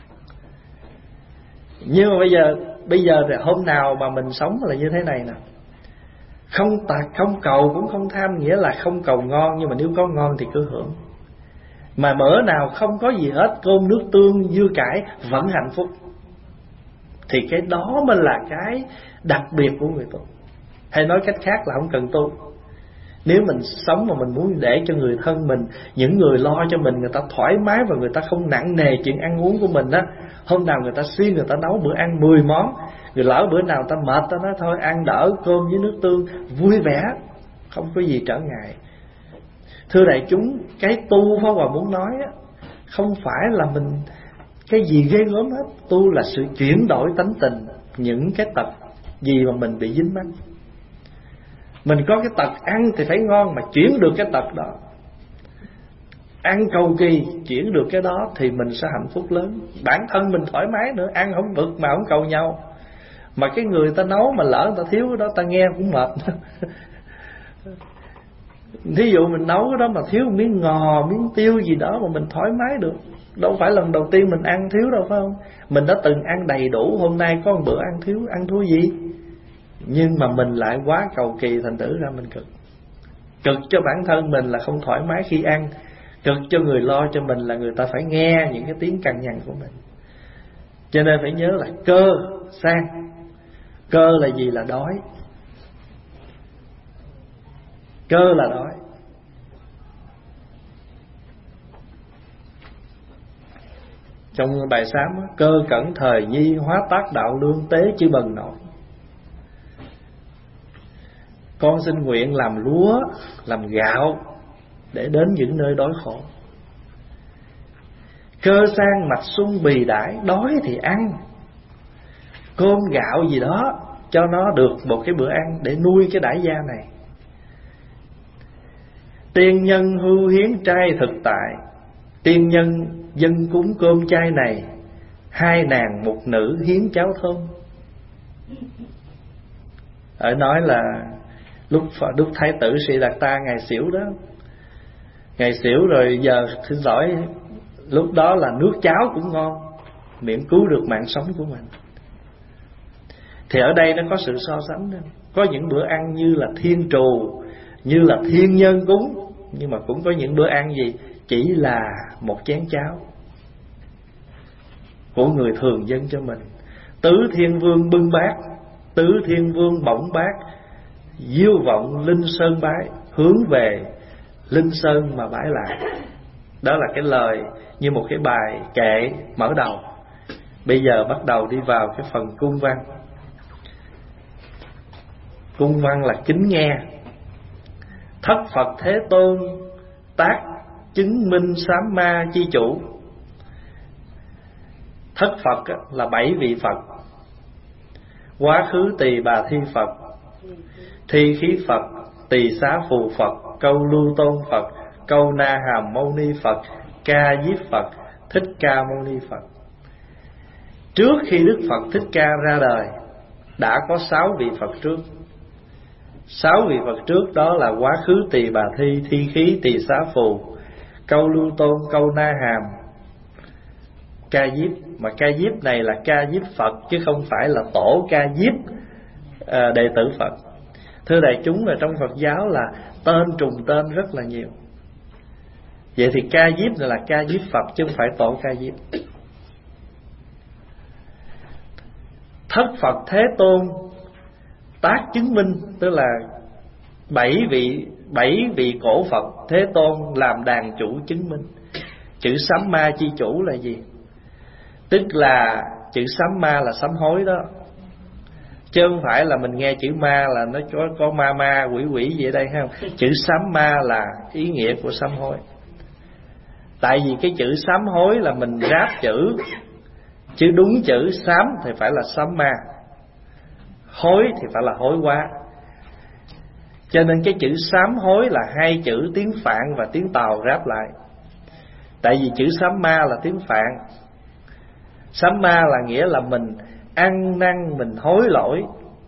Nhưng mà bây giờ Bây giờ thì hôm nào mà mình sống là như thế này nè, không tạc, không cầu cũng không tham, nghĩa là không cầu ngon, nhưng mà nếu có ngon thì cứ hưởng. Mà bữa nào không có gì hết, cơm nước tương dưa cải vẫn hạnh phúc, thì cái đó mới là cái đặc biệt của người tu. Hay nói cách khác là không cần tu. Nếu mình sống mà mình muốn để cho người thân mình, những người lo cho mình, người ta thoải mái và người ta không nặng nề chuyện ăn uống của mình á, hôm nào người ta suy, người ta nấu bữa ăn mười món, người lỡ bữa nào ta mệt, ta nói thôi ăn đỡ cơm với nước tương, vui vẻ, không có gì trở ngại. Thưa đại chúng, cái tu Pháp Hòa muốn nói á, không phải là mình cái gì ghê gớm hết. Tu là sự chuyển đổi tánh tình, những cái tật gì mà mình bị dính mắc. Mình có cái tật ăn thì phải ngon, mà chuyển được cái tật đó, ăn cầu kỳ chuyển được cái đó, thì mình sẽ hạnh phúc lớn. Bản thân mình thoải mái nữa, ăn không bực mà không cầu nhau. Mà cái người ta nấu mà lỡ người ta thiếu cái đó, ta nghe cũng mệt. Thí dụ mình nấu cái đó mà thiếu miếng ngò, miếng tiêu gì đó mà mình thoải mái được. Đâu phải lần đầu tiên mình ăn thiếu đâu, phải không? Mình đã từng ăn đầy đủ, hôm nay có một bữa ăn thiếu, ăn thua gì. Nhưng mà mình lại quá cầu kỳ, thành thử ra mình cực. Cực cho bản thân mình là không thoải mái khi ăn, cực cho người lo cho mình là người ta phải nghe những cái tiếng cằn nhằn của mình. Cho nên phải nhớ là cơ sang. Cơ là gì? Là đói. Cơ là đói. Trong bài sám, cơ cẩn thời nhi, hóa tác đạo lương, tế chư bần nổi. Con xin nguyện làm lúa, làm gạo, để đến những nơi đói khổ. Cơ sang mặt xuân bì đãi, đói thì ăn cơm gạo gì đó cho nó được một cái bữa ăn để nuôi cái đại gia này. Tiên nhân hưu hiến trai thực tại, tiên nhân dân cúng cơm chay này, hai nàng một nữ hiến cháo thơm. Ở nói là lúc Đức Thái tử Sĩ Đạt Ta ngày xỉu đó, ngày xỉu rồi giờ xin lỗi, lúc đó là nước cháo cũng ngon, miễn cứu được mạng sống của mình. Thì ở đây nó có sự so sánh đó. Có những bữa ăn như là thiên trù, như là thiên nhân cúng, nhưng mà cũng có những bữa ăn gì chỉ là một chén cháo của người thường dân cho mình. Tứ thiên vương bưng bát, tứ thiên vương bổng bát, diêu vọng linh sơn bái, hướng về linh sơn mà bái lại. Đó là cái lời như một cái bài kệ mở đầu. Bây giờ bắt đầu đi vào cái phần cung văn. Cung văn là kính nghe. Thất Phật Thế Tôn tác chứng minh sám ma chi chủ. Thất Phật là bảy vị Phật: Quá khứ Tỳ Bà Thi Phật, Thi Khí Phật, Tỳ Xá Phù Phật, Câu Lưu Tôn Phật, Câu Na Hàm Mâu Ni Phật, Ca Diếp Phật, Thích Ca Mâu Ni Phật. Trước khi Đức Phật Thích Ca ra đời đã có sáu vị Phật trước. Sáu vị Phật trước đó là Quá khứ Tỳ Bà Thi, Thi Khí, Tỳ Xá Phù, Câu Lưu Tôn, Câu Na Hàm, Ca Diếp. Mà Ca Diếp này là Ca Diếp Phật chứ không phải là tổ Ca Diếp à, đệ tử Phật. Thưa đại chúng, là trong Phật giáo là tên trùng tên rất là nhiều. Vậy thì Ca Diếp này là Ca Diếp Phật chứ không phải tổ Ca Diếp. Thất Phật Thế Tôn tác chứng minh, tức là bảy vị bảy vị cổ Phật Thế Tôn làm đàn chủ chứng minh. Chữ sám ma chi chủ là gì? Tức là chữ sám ma là sám hối đó, chứ không phải là mình nghe chữ ma là nó có, có ma ma quỷ quỷ gì ở đây không. Chữ sám ma là ý nghĩa của sám hối. Tại vì cái chữ sám hối là mình ráp chữ, chứ đúng chữ sám thì phải là sám ma, hối thì phải là hối quá. Cho nên cái chữ sám hối là hai chữ tiếng Phạn và tiếng Tàu ráp lại. Tại vì chữ sám ma là tiếng Phạn. Sám ma là nghĩa là mình ăn năn, mình hối lỗi.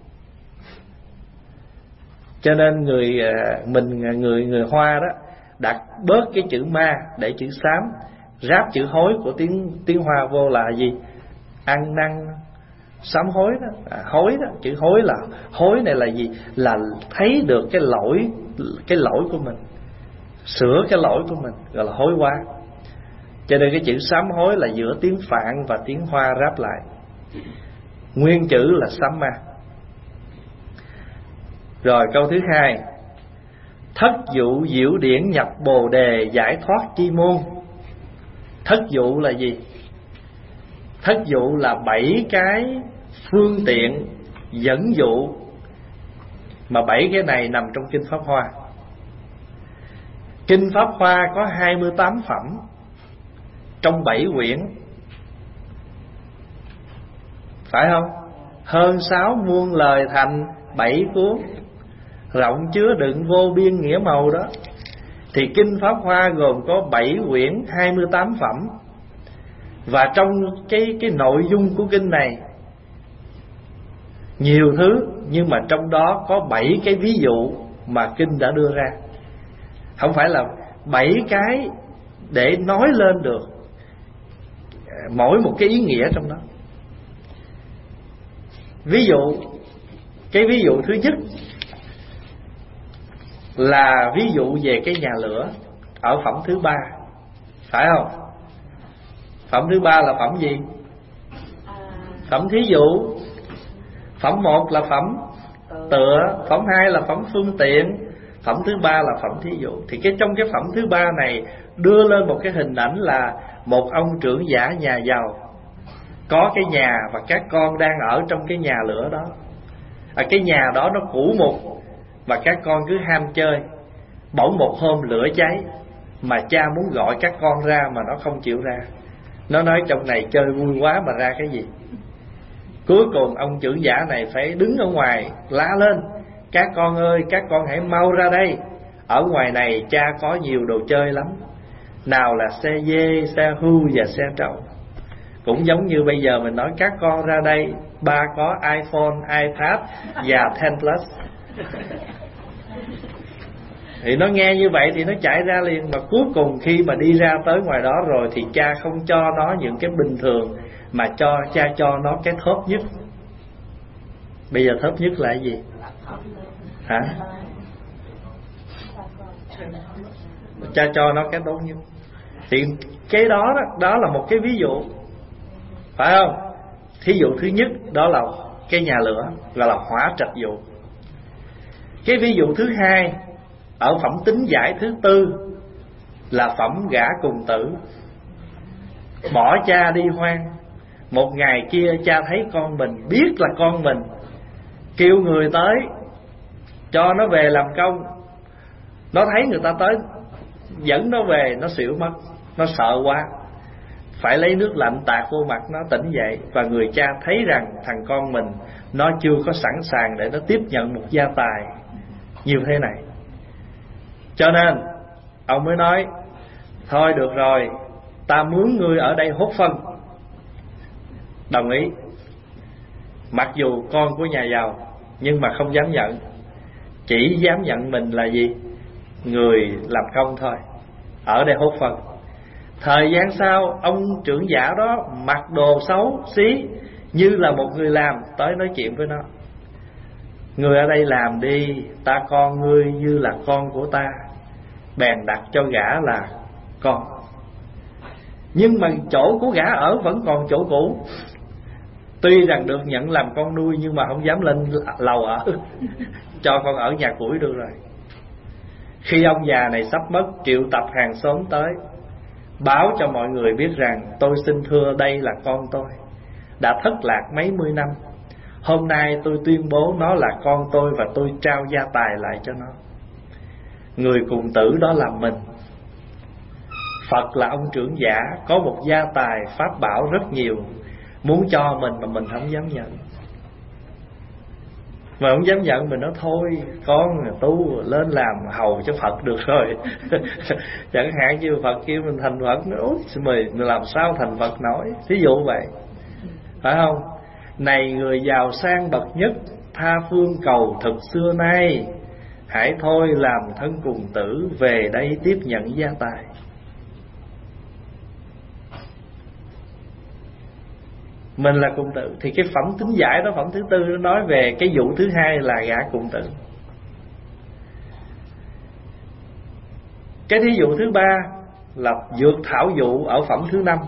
Cho nên người mình người người Hoa đó đặt bớt cái chữ ma để chữ sám, ráp chữ hối của tiếng tiếng Hoa vô là gì? Ăn năn sám hối đó, à, hối đó. Chữ hối là hối này là gì? Là thấy được cái lỗi cái lỗi của mình, sửa cái lỗi của mình, gọi là hối quá. Cho nên cái chữ sám hối là giữa tiếng Phạn và tiếng Hoa ráp lại, nguyên chữ là sám ma. Rồi câu thứ hai: thất dụ diệu điển nhập bồ đề, giải thoát chi môn. Thất dụ là gì? Thất dụ là bảy cái phương tiện dẫn dụ, mà bảy cái này nằm trong kinh Pháp Hoa. Kinh Pháp Hoa có hai mươi tám phẩm trong bảy quyển, phải không? Hơn sáu muôn lời thành bảy cuốn, rộng chứa đựng vô biên nghĩa màu đó. Thì Kinh Pháp Hoa gồm có bảy quyển, hai mươi tám phẩm. Và trong cái, cái nội dung của kinh này nhiều thứ, nhưng mà trong đó có bảy cái ví dụ mà kinh đã đưa ra. Không phải là bảy cái để nói lên được mỗi một cái ý nghĩa trong đó. Ví dụ, cái ví dụ thứ nhất là ví dụ về cái nhà lửa ở phẩm thứ ba, phải không? Phẩm thứ ba là phẩm gì? Phẩm thí dụ. Phẩm một là phẩm tựa, phẩm hai là phẩm phương tiện, phẩm thứ ba là phẩm thí dụ. Thì cái trong cái phẩm thứ ba này đưa lên một cái hình ảnh là một ông trưởng giả nhà giàu, có cái nhà và các con đang ở trong cái nhà lửa đó. À, cái nhà đó nó cũ mục và các con cứ ham chơi. Bỗng một hôm lửa cháy, mà cha muốn gọi các con ra mà nó không chịu ra. Nó nói trong này chơi vui quá mà ra cái gì. Cuối cùng ông trưởng giả này phải đứng ở ngoài la lên: các con ơi, các con hãy mau ra đây, ở ngoài này cha có nhiều đồ chơi lắm. Nào là xe dê, xe hưu và xe trâu. Cũng giống như bây giờ mình nói các con ra đây, ba có iPhone, iPad và mười Plus. Thì nó nghe như vậy thì nó chạy ra liền. Mà cuối cùng khi mà đi ra tới ngoài đó rồi thì cha không cho nó những cái bình thường, mà cho cha cho nó cái thớp nhất. Bây giờ thớp nhất là cái gì? Hả? Cha cho nó cái tốt nhất. Thì cái đó đó là một cái ví dụ, phải không? Thí dụ thứ nhất đó là cái nhà lửa, gọi là hỏa trạch dụ. Cái ví dụ thứ hai ở phẩm tính giải thứ tư là phẩm gả cùng tử. Bỏ cha đi hoang. Một ngày kia cha thấy con mình, biết là con mình, kêu người tới cho nó về làm công. Nó thấy người ta tới dẫn nó về, nó xỉu mất. Nó sợ quá, phải lấy nước lạnh tạt vô mặt nó tỉnh dậy. Và người cha thấy rằng thằng con mình nó chưa có sẵn sàng để nó tiếp nhận một gia tài như thế này. Cho nên ông mới nói: thôi được rồi, ta mướn ngươi ở đây hốt phân. Đồng ý. Mặc dù con của nhà giàu, nhưng mà không dám nhận. Chỉ dám nhận mình là gì? Người làm công thôi, ở đây hốt phân. Thời gian sau, ông trưởng giả đó mặc đồ xấu xí như là một người làm, tới nói chuyện với nó: người ở đây làm đi, ta con ngươi như là con của ta. Bèn đặt cho gã là con. Nhưng mà chỗ của gã ở vẫn còn chỗ cũ. Tuy rằng được nhận làm con nuôi, nhưng mà không dám lên lầu ở. Cho con ở nhà củi được rồi. Khi ông già này sắp mất, triệu tập hàng xóm tới, báo cho mọi người biết rằng: tôi xin thưa, đây là con tôi, đã thất lạc mấy mươi năm. Hôm nay tôi tuyên bố nó là con tôi, và tôi trao gia tài lại cho nó. Người cùng tử đó là mình. Phật là ông trưởng giả, có một gia tài pháp bảo rất nhiều, muốn cho mình mà mình không dám nhận. Mà không dám nhận, mình nói thôi con tu lên làm hầu cho Phật được rồi. Chẳng hạn như Phật kêu mình thành Phật, nó út mình làm sao thành Phật nổi. Thí dụ vậy, phải không? Này người giàu sang bậc nhất, tha phương cầu thực xưa nay, hãy thôi làm thân cùng tử, về đây tiếp nhận gia tài. Mình là cùng tử. Thì cái phẩm tính giải đó, phẩm thứ tư, nó nói về cái vụ thứ hai là gả cùng tử. Cái thí dụ thứ ba là dược thảo dụ ở phẩm thứ năm.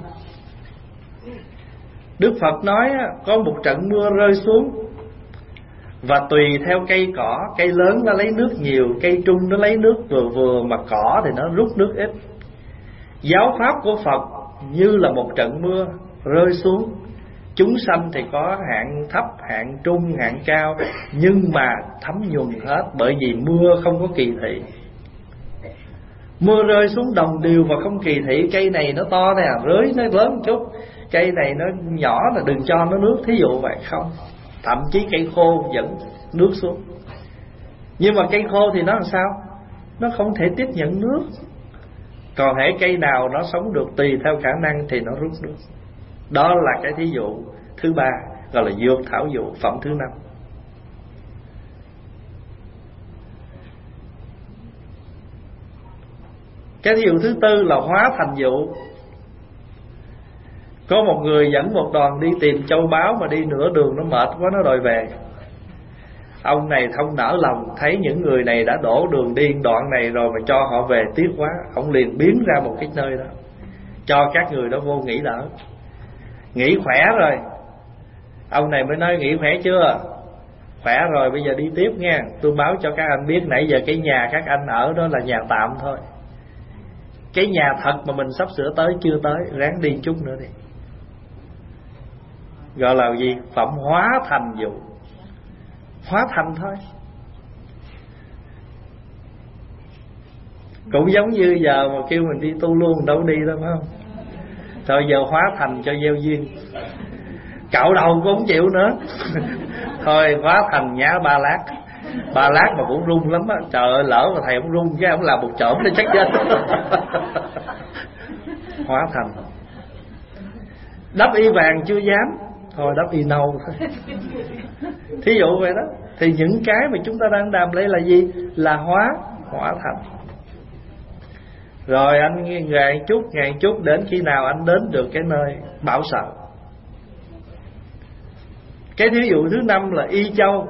Đức Phật nói có một trận mưa rơi xuống, và tùy theo cây cỏ, cây lớn nó lấy nước nhiều, cây trung nó lấy nước vừa vừa, mà cỏ thì nó rút nước ít. Giáo pháp của Phật như là một trận mưa rơi xuống. Chúng sanh thì có hạng thấp, hạng trung, hạng cao, nhưng mà thấm nhuần hết, bởi vì mưa không có kỳ thị. Mưa rơi xuống đồng đều và không kỳ thị. Cây này nó to nè, rưới nó lớn một chút, cây này nó nhỏ là đừng cho nó nước, thí dụ vậy. Không, thậm chí cây khô vẫn nước xuống. Nhưng mà cây khô thì nó làm sao? Nó không thể tiếp nhận nước. Còn hễ cây nào nó sống được tùy theo khả năng thì nó rút nước. Đó là cái thí dụ thứ ba, gọi là dược thảo dụ, phẩm thứ năm. Cái thí dụ thứ tư là hóa thành dụ. Có một người dẫn một đoàn đi tìm châu báu, mà đi nửa đường nó mệt quá, nó đòi về. Ông này không nỡ lòng, thấy những người này đã đổ đường đi đoạn này rồi mà cho họ về tiếc quá. Ông liền biến ra một cái nơi đó, cho các người đó vô nghỉ đỡ. Nghỉ khỏe rồi, ông này mới nói nghỉ khỏe chưa? Khỏe rồi, bây giờ đi tiếp nha. Tôi báo cho các anh biết, nãy giờ cái nhà các anh ở đó là nhà tạm thôi. Cái nhà thật mà mình sắp sửa tới chưa tới, ráng đi chút nữa đi. Gọi là gì? Phẩm hóa thành dụ. Hóa thành thôi. Cũng giống như giờ mà kêu mình đi tu luôn, đâu đi đâu, phải không? Thôi giờ hóa thành cho gieo duyên. Cạo đầu cũng không chịu nữa. Thôi hóa thành nhá ba lát. Ba lát mà cũng run lắm á. Trời ơi, lỡ mà thầy ông run cái ông làm một trộm nó chắc chết. Hóa thành. Đắp y vàng chưa dám, thôi đắp y nâu thôi. Thí dụ vậy đó. Thì những cái mà chúng ta đang đàm lấy là gì? Là hóa, hóa thành. Rồi anh ngày chút ngày chút, đến khi nào anh đến được cái nơi bảo sợ. Cái thí dụ thứ năm là y châu.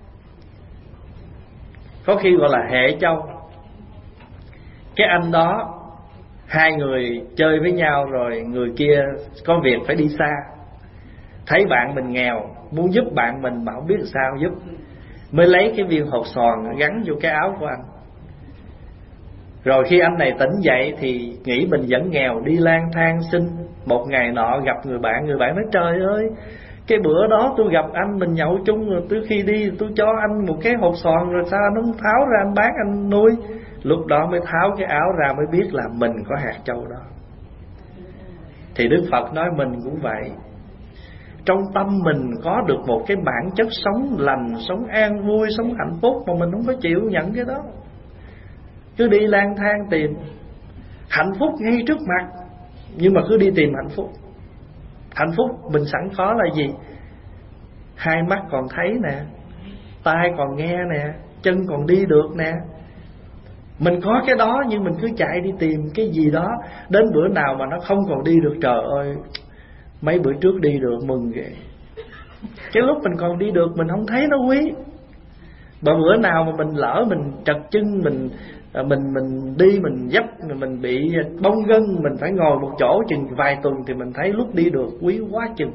Có khi gọi là hệ châu. Cái anh đó, hai người chơi với nhau rồi người kia có việc phải đi xa, thấy bạn mình nghèo, muốn giúp bạn mình mà không biết sao giúp, mới lấy cái viên hột xoàn gắn vô cái áo của anh. Rồi khi anh này tỉnh dậy thì nghĩ mình vẫn nghèo, đi lang thang xin. Một ngày nọ gặp người bạn, người bạn nói trời ơi, cái bữa đó tôi gặp anh, mình nhậu chung rồi, tới khi đi tôi cho anh một cái hột xoàn, rồi sao anh không tháo ra anh bán anh nuôi. Lúc đó mới tháo cái áo ra mới biết là mình có hạt châu đó. Thì Đức Phật nói mình cũng vậy. Trong tâm mình có được một cái bản chất sống lành, sống an vui, sống hạnh phúc, mà mình không có chịu nhận cái đó. Cứ đi lang thang tìm hạnh phúc ngay trước mặt, nhưng mà cứ đi tìm hạnh phúc. Hạnh phúc mình sẵn có là gì? Hai mắt còn thấy nè, tai còn nghe nè, chân còn đi được nè. Mình có cái đó nhưng mình cứ chạy đi tìm cái gì đó. Đến bữa nào mà nó không còn đi được, trời ơi, mấy bữa trước đi được mừng ghê. Cái lúc mình còn đi được mình không thấy nó quý. Mà bữa nào mà mình lỡ mình trật chân, mình mình mình đi mình dấp, mình bị bong gân, mình phải ngồi một chỗ chừng vài tuần thì mình thấy lúc đi được quý quá chừng.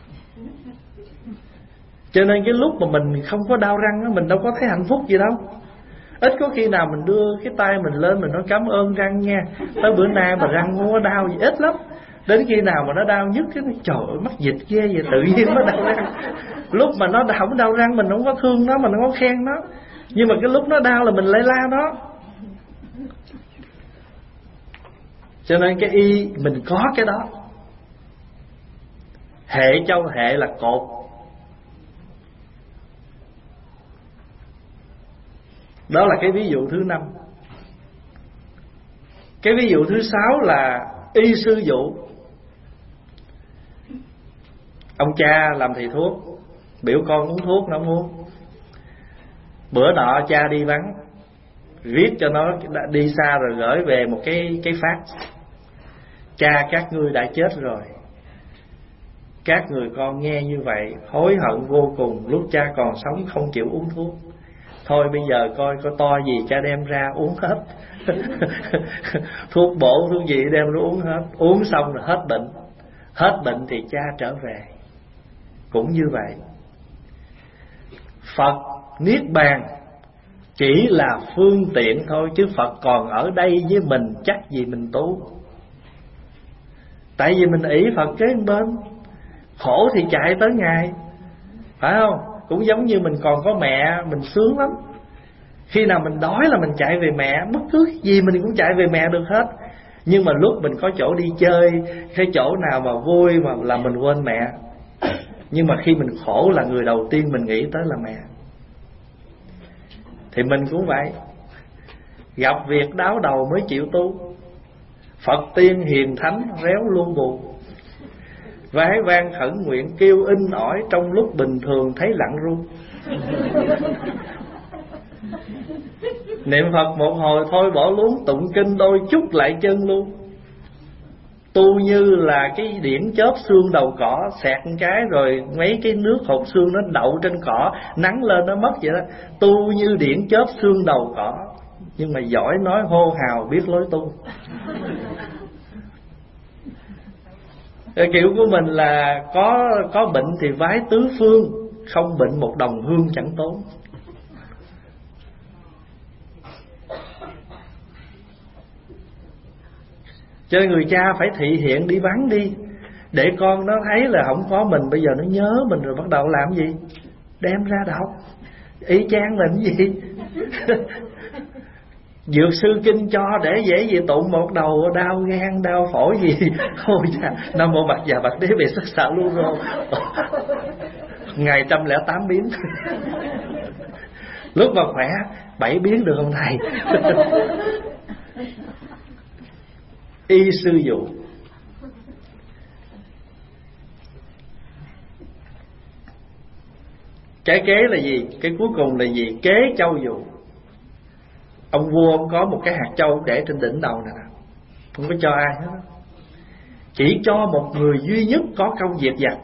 Cho nên cái lúc mà mình không có đau răng đó, mình đâu có thấy hạnh phúc gì đâu. Ít có khi nào mình đưa cái tay mình lên mình nói cảm ơn răng nha, tới bữa nay mà răng không có đau gì, ít lắm. Đến khi nào mà nó đau nhất cái nó trời ơi mắc dịch ghê vậy, tự nhiên nó đau răng. Lúc mà nó không đau răng mình không có thương nó, mình không có khen nó. Nhưng mà cái lúc nó đau là mình lại la nó. Cho nên cái y mình có cái đó. Hệ châu, hệ là cột. Đó là cái ví dụ thứ năm. Cái ví dụ thứ sáu là y sư dụ. Ông cha làm thầy thuốc, biểu con uống thuốc nó không uống. Bữa nọ cha đi vắng, viết cho nó đi xa rồi gửi về một cái cái fax. Cha các ngươi đã chết rồi. Các người con nghe như vậy hối hận vô cùng, lúc cha còn sống không chịu uống thuốc. Thôi bây giờ coi có to gì cha đem ra uống hết. Thuốc bổ thuốc gì đem ra uống hết. Uống xong rồi hết bệnh. Hết bệnh thì cha trở về. Cũng như vậy, Phật Niết Bàn chỉ là phương tiện thôi, chứ Phật còn ở đây với mình chắc gì mình tu. Tại vì mình ỷ Phật kế bên, khổ thì chạy tới Ngài, phải không? Cũng giống như mình còn có mẹ, mình sướng lắm. Khi nào mình đói là mình chạy về mẹ, bất cứ gì mình cũng chạy về mẹ được hết. Nhưng mà lúc mình có chỗ đi chơi, cái chỗ nào mà vui mà là mình quên mẹ. Nhưng mà khi mình khổ là người đầu tiên mình nghĩ tới là mẹ. Thì mình cũng vậy, gặp việc đáo đầu mới chịu tu. Phật tiên hiền thánh réo luôn buồn, vái vang khẩn nguyện kêu in ỏi, trong lúc bình thường thấy lặng ru. Niệm Phật một hồi thôi bỏ luống, tụng kinh đôi chút lại chân luôn. Tu như là cái điển chớp xương đầu cỏ, xẹt một cái rồi mấy cái nước hột xương nó đậu trên cỏ, nắng lên nó mất vậy đó. Tu như điển chớp xương đầu cỏ, nhưng mà giỏi nói hô hào biết lối tu. Kiểu của mình là có có bệnh thì vái tứ phương, không bệnh một đồng hương chẳng tốn. Cho nên người cha phải thị hiện đi vắng đi, để con nó thấy là không có mình, bây giờ nó nhớ mình rồi bắt đầu làm gì? Đem ra đọc. Y chang là cái gì? Dược sư kinh cho để dễ gì tụng một đầu đau gan, đau phổi gì. Ôi cha, Nam mô Bạch Già Bạch Đế bị sắc xạo luôn rồi. Ngày trăm lẻ tám biến. Lúc mà khỏe bảy biến được không thầy? Y sư dụ. Cái kế là gì? Cái cuối cùng là gì? Kế châu dụ. Ông vua ông có một cái hạt châu để trên đỉnh đầu này nè, không có cho ai hết, chỉ cho một người duy nhất có công diệt giặc.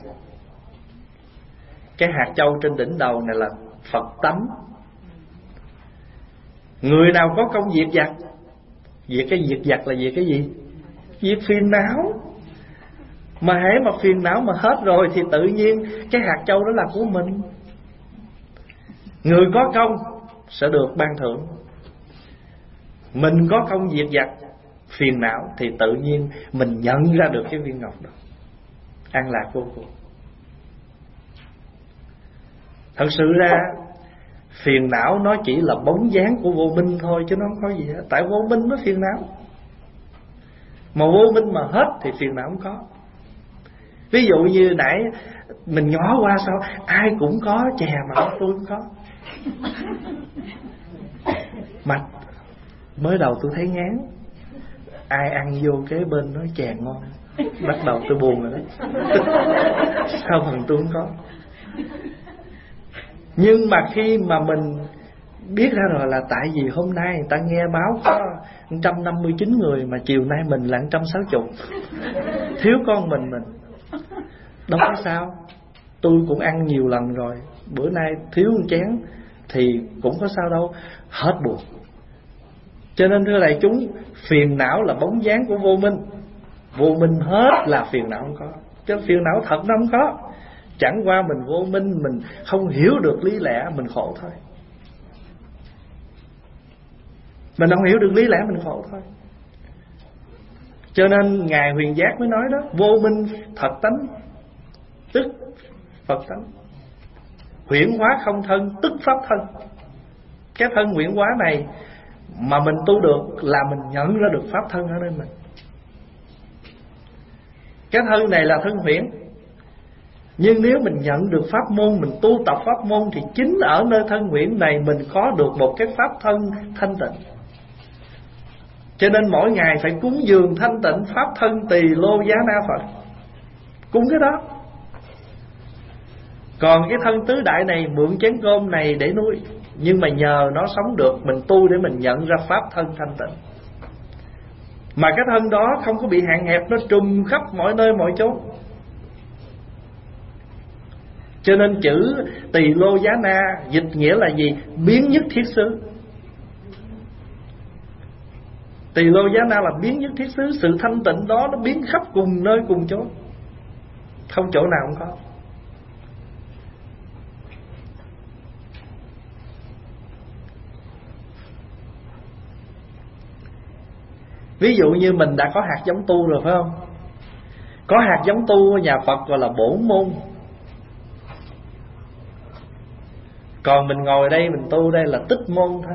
Cái hạt châu trên đỉnh đầu này là Phật tánh. Người nào có công diệt giặc, diệt cái diệt giặc là diệt cái gì? Diệt phiền não. Mà hễ mà phiền não mà hết rồi thì tự nhiên cái hạt châu đó là của mình. Người có công sẽ được ban thưởng. Mình có công diệt giặc phiền não thì tự nhiên mình nhận ra được cái viên ngọc đó, an lạc vô cùng. Thật sự ra phiền não nó chỉ là bóng dáng của vô minh thôi, chứ nó không có gì hết. Tại vô minh nó phiền não, mà vô minh mà hết thì phiền não không có. Ví dụ như nãy mình ngó qua sao ai cũng có chè mà tôi không có. Mà mới đầu tôi thấy ngán, ai ăn vô kế bên nói chè ngon, bắt đầu tôi buồn rồi đó. Sao phần tôi không có? Nhưng mà khi mà mình biết ra rồi là tại vì hôm nay người ta nghe báo có một trăm năm mươi chín người, mà chiều nay mình là một trăm sáu mươi, thiếu con mình mình đâu có sao. Tôi cũng ăn nhiều lần rồi, bữa nay thiếu một chén thì cũng có sao đâu, hết buồn. Cho nên thưa đại chúng, phiền não là bóng dáng của vô minh. Vô minh hết là phiền não không có, chứ phiền não thật nó không có. Chẳng qua mình vô minh, mình không hiểu được lý lẽ, mình khổ thôi. Mình không hiểu được lý lẽ mình khổ thôi. Cho nên Ngài Huyền Giác mới nói đó, vô minh thật tánh tức Phật tánh, huyễn hóa không thân tức pháp thân. Cái thân huyễn hóa này mà mình tu được là mình nhận ra được pháp thân ở nơi mình. Cái thân này là thân huyễn, nhưng nếu mình nhận được pháp môn, mình tu tập pháp môn, thì chính ở nơi thân huyễn này mình có được một cái pháp thân thanh tịnh. Cho nên mỗi ngày phải cúng dường thanh tịnh pháp thân Tỳ Lô Giá Na Phật, cúng cái đó. Còn cái thân tứ đại này mượn chén cơm này để nuôi, nhưng mà nhờ nó sống được, mình tu để mình nhận ra pháp thân thanh tịnh. Mà cái thân đó không có bị hạn hẹp, nó trùm khắp mọi nơi mọi chỗ. Cho nên chữ Tỳ Lô Giá Na dịch nghĩa là gì? Biến nhất thiết xứ. Tỳ Lô Giá Na là biến nhất thiết xứ. Sự thanh tịnh đó nó biến khắp cùng nơi cùng chỗ, không chỗ nào không có. Ví dụ như mình đã có hạt giống tu rồi phải không? Có hạt giống tu nhà Phật gọi là bổn môn. Còn mình ngồi đây mình tu đây là tích môn thôi.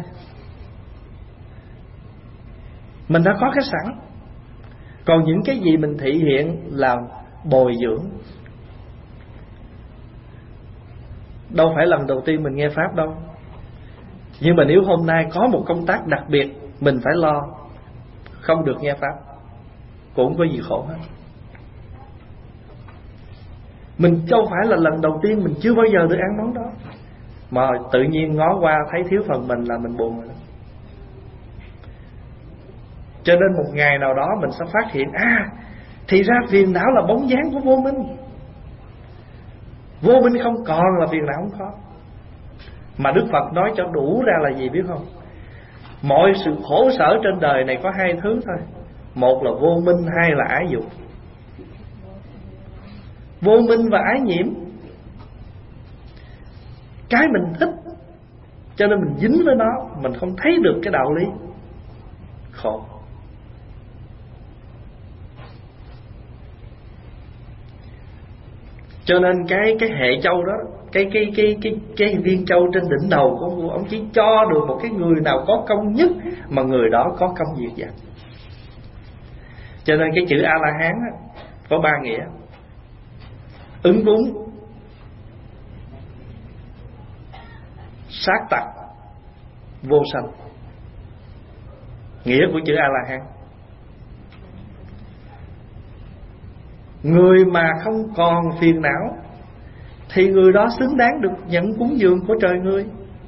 Mình đã có cái sẵn. Còn những cái gì mình thể hiện là bồi dưỡng. Đâu phải lần đầu tiên mình nghe Pháp đâu. Nhưng mà nếu hôm nay có một công tác đặc biệt, mình phải lo không được nghe Pháp, cũng không có gì khổ hết. Mình đâu phải là lần đầu tiên, mình chưa bao giờ được ăn món đó, mà tự nhiên ngó qua thấy thiếu phần mình là mình buồn rồi đó. Cho nên một ngày nào đó mình sẽ phát hiện, à, thì ra phiền não là bóng dáng của vô minh. Vô minh không còn là phiền não không có. Mà Đức Phật nói cho đủ ra là gì biết không? Mọi sự khổ sở trên đời này có hai thứ thôi. Một là vô minh, hai là ái dục. Vô minh và ái nhiễm, cái mình thích cho nên mình dính với nó, mình không thấy được cái đạo lý, khổ. Cho nên cái cái hệ châu đó, cái cái cái cái cái viên châu trên đỉnh đầu của ông, ông chỉ cho được một cái người nào có công nhất, mà người đó có công diệt vật. Cho nên cái chữ A La Hán á, có ba nghĩa: ứng cúng, sát tặc, vô sanh. Nghĩa của chữ A La Hán: người mà không còn phiền não thì người đó xứng đáng được nhận cúng dường của trời người.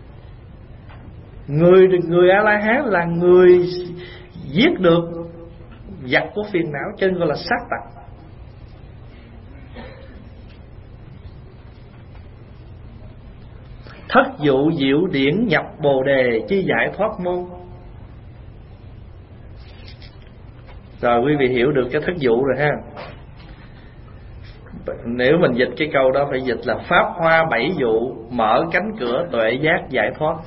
Người người A La Hán là người giết được vật của phiền não, cho nên gọi là sát tặc. Thất dụ diệu điển nhập bồ đề, chi giải thoát môn. Rồi quý vị hiểu được cái thất dụ rồi ha. Nếu mình dịch cái câu đó phải dịch là pháp hoa bảy dụ, mở cánh cửa tuệ giác giải thoát.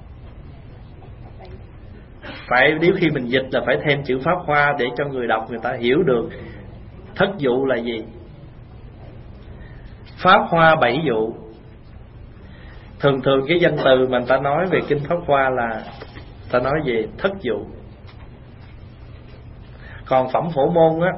Phải, nếu khi mình dịch là phải thêm chữ pháp hoa để cho người đọc người ta hiểu được thất dụ là gì. Pháp hoa bảy dụ, thường thường cái danh từ mà người ta nói về kinh Pháp Hoa là ta nói về thất dụ. Còn phẩm phổ môn á,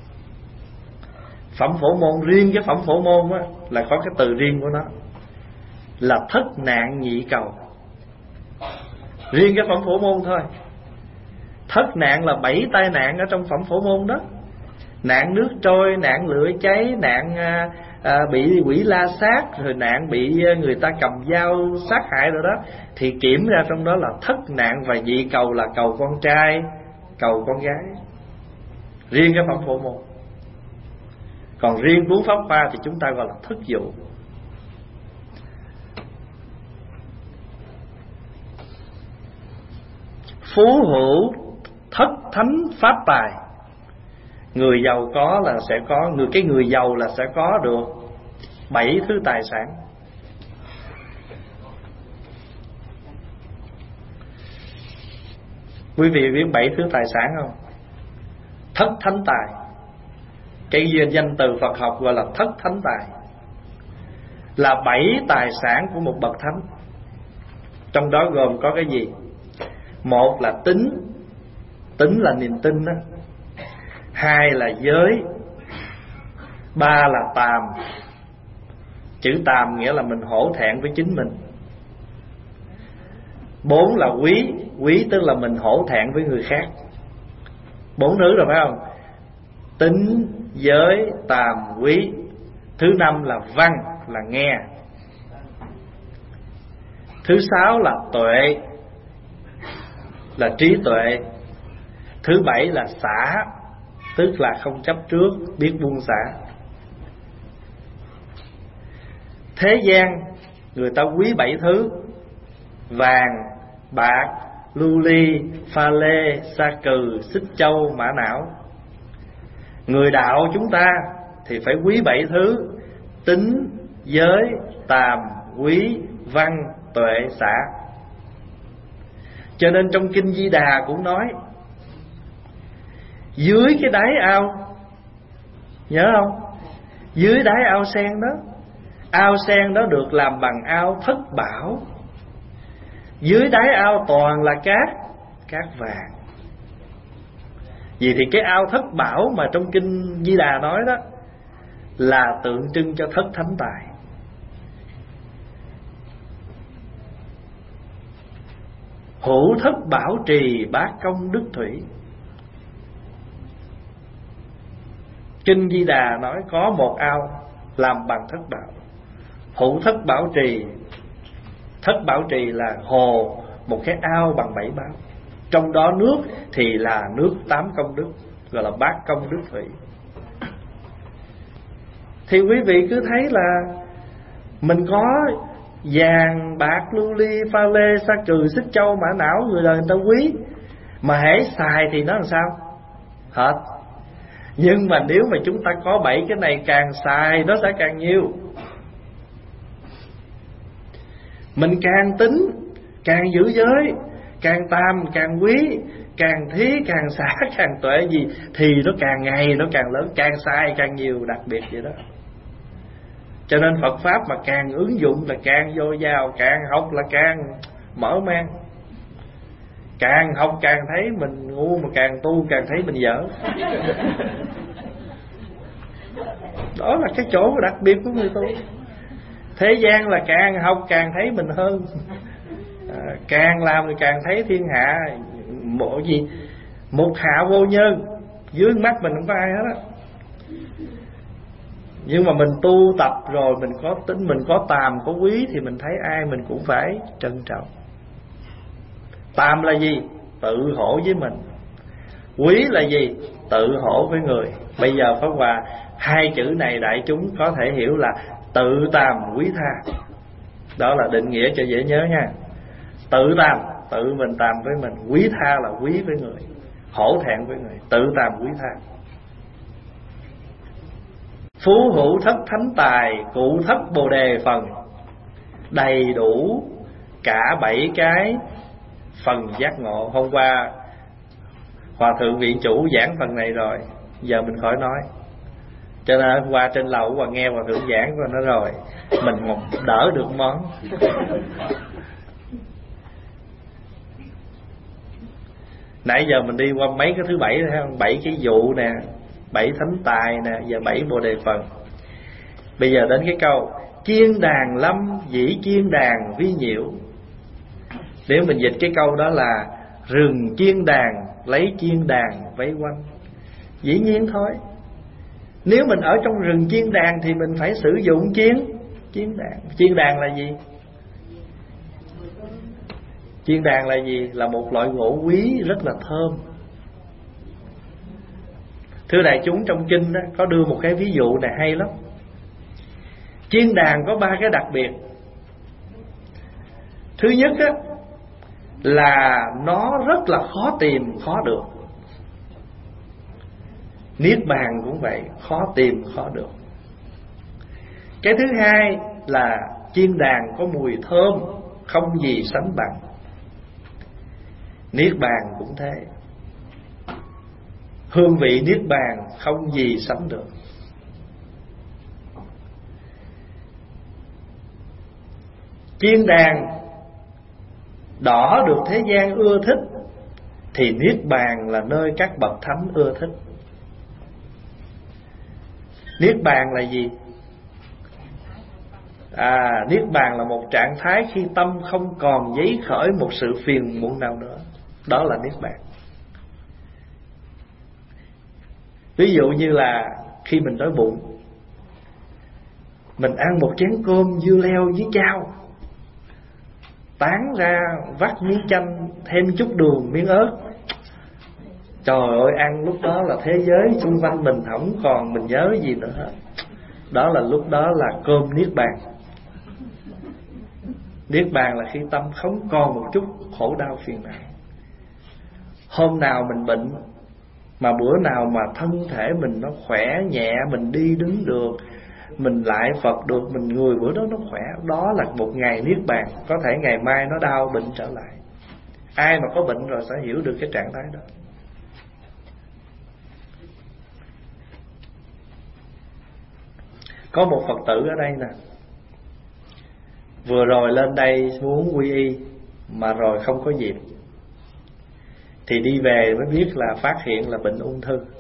phẩm phổ môn, riêng cái phẩm phổ môn á là có cái từ riêng của nó là thất nạn nhị cầu. Riêng cái phẩm phổ môn thôi. Thất nạn là bảy tai nạn ở trong phẩm phổ môn đó. Nạn nước trôi, nạn lửa cháy, nạn à, à, bị quỷ la sát, rồi nạn bị người ta cầm dao sát hại rồi đó. Thì kiểm ra trong đó là thất nạn, và nhị cầu là cầu con trai, cầu con gái. Riêng cái phẩm phổ môn. Còn riêng cuốn Pháp Hoa thì chúng ta gọi là thất dụ. Phú hữu thất thánh pháp tài. Người giàu có là sẽ có, người cái người giàu là sẽ có được bảy thứ tài sản. Quý vị biết bảy thứ tài sản không? Thất thánh tài. Cái danh từ Phật học gọi là thất thánh tài, là bảy tài sản của một bậc thánh. Trong đó gồm có cái gì? Một là tín, tín là niềm tin đó. Hai là giới. Ba là tàm. Chữ tàm nghĩa là mình hổ thẹn với chính mình. Bốn là quý. Quý tức là mình hổ thẹn với người khác. Bốn thứ rồi phải không? Tín, giới, tàm, quý. Thứ năm là văn, là nghe. Thứ sáu là tuệ, là trí tuệ. Thứ bảy là xả, tức là không chấp trước, biết buông xả. Thế gian người ta quý bảy thứ: vàng, bạc, lưu ly, pha lê, sa cừ, xích châu, mã não. Người đạo chúng ta thì phải quý bảy thứ: tín, giới, tàm, quý, văn, tuệ, xả. Cho nên trong kinh Di Đà cũng nói, dưới cái đáy ao, nhớ không? Dưới đáy ao sen đó Ao sen đó được làm bằng ao thất bảo. Dưới đáy ao toàn là cát, cát vàng. Vì thì cái ao thất bảo mà trong kinh Di Đà nói đó là tượng trưng cho thất thánh tài. Hữu thất bảo trì bát công đức thủy. Kinh Di Đà nói có một ao làm bằng thất bảo. Hữu thất bảo trì. Thất bảo trì là hồ, một cái ao bằng bảy báo. Trong đó nước thì là nước tám công đức, gọi là bát công đức thủy. Thì quý vị cứ thấy là mình có vàng, bạc, lưu ly, pha lê, sa cừ, xích châu, mã não, người đời người ta quý. Mà hễ xài thì nó làm sao? Hết. Nhưng mà nếu mà chúng ta có bảy cái này, càng xài nó sẽ càng nhiều. Mình càng tính, càng giữ giới, càng tam, càng quý, càng thí, càng xả, càng tuệ gì, thì nó càng ngày nó càng lớn, càng sai càng nhiều, đặc biệt vậy đó. Cho nên Phật Pháp mà càng ứng dụng là càng dồi dào, càng học là càng mở mang. Càng học càng thấy mình ngu, mà càng tu càng thấy mình dở. Đó là cái chỗ đặc biệt của người tu. Thế gian là càng học càng thấy mình hơn, à, càng làm thì càng thấy thiên hạ một gì một hạ vô nhân, dưới mắt mình không có ai hết á. Nhưng mà mình tu tập rồi, mình có tính, mình có tàm có quý, thì mình thấy ai mình cũng phải trân trọng. Tàm là gì? Tự hổ với mình. Quý là gì? Tự hổ với người. Bây giờ Pháp Hòa, hai chữ này đại chúng có thể hiểu là tự tàm quý tha. Đó là định nghĩa cho dễ nhớ nha. Tự tàm, tự mình tàm với mình. Quý tha là quý với người, hổ thẹn với người. Tự tàm quý tha. Phú hữu thất thánh tài, cụ thất bồ đề phần. Đầy đủ cả bảy cái phần giác ngộ. Hôm qua Hòa thượng viện chủ giảng phần này rồi, giờ mình khỏi nói. Cho nên qua trên lầu và nghe Hòa thượng giảng của nó rồi, mình đỡ được món. Nãy giờ mình đi qua mấy cái thứ bảy, thấy không? Bảy cái vụ nè, bảy thánh tài nè, và bảy bồ đề phần. Bây giờ đến cái câu chiên đàn lâm dĩ chiên đàn vi nhiễu. Nếu mình dịch cái câu đó là rừng chiên đàn lấy chiên đàn vây quanh. Dĩ nhiên thôi, nếu mình ở trong rừng chiên đàn thì mình phải sử dụng chiên chiên đàn. Chiên đàn là gì? Chiên đàn là gì? Là một loại gỗ quý rất là thơm. Thưa đại chúng, trong kinh đó, có đưa một cái ví dụ này hay lắm. Chiên đàn có ba cái đặc biệt. Thứ nhất á, là nó rất là khó tìm, khó được. Niết bàn cũng vậy, khó tìm, khó được. Cái thứ hai là chiên đàn có mùi thơm, không gì sánh bằng. Niết bàn cũng thế, hương vị niết bàn không gì sánh được. Chiên đàn đỏ được thế gian ưa thích, thì niết bàn là nơi các bậc thánh ưa thích. Niết bàn là gì? À, niết bàn là một trạng thái khi tâm không còn dấy khởi một sự phiền muộn nào nữa. Đó là niết bàn. Ví dụ như là khi mình đói bụng, mình ăn một chén cơm dưa leo với chao, tán ra vắt miếng chanh, thêm chút đường, miếng ớt. Trời ơi, ăn lúc đó là thế giới xung quanh mình không còn mình nhớ gì nữa hết. Đó là lúc đó là cơm niết bàn. Niết bàn là khi tâm không còn một chút khổ đau phiền não. Hôm nào mình bệnh, mà bữa nào mà thân thể mình nó khỏe nhẹ, mình đi đứng được, mình lại Phật được, mình người bữa đó nó khỏe, đó là một ngày niết bàn. Có thể ngày mai nó đau bệnh trở lại. Ai mà có bệnh rồi sẽ hiểu được cái trạng thái đó. Có một Phật tử ở đây nè, Vừa rồi lên đây muốn quy y mà rồi không có dịp, thì đi về mới biết là phát hiện là bệnh ung thư.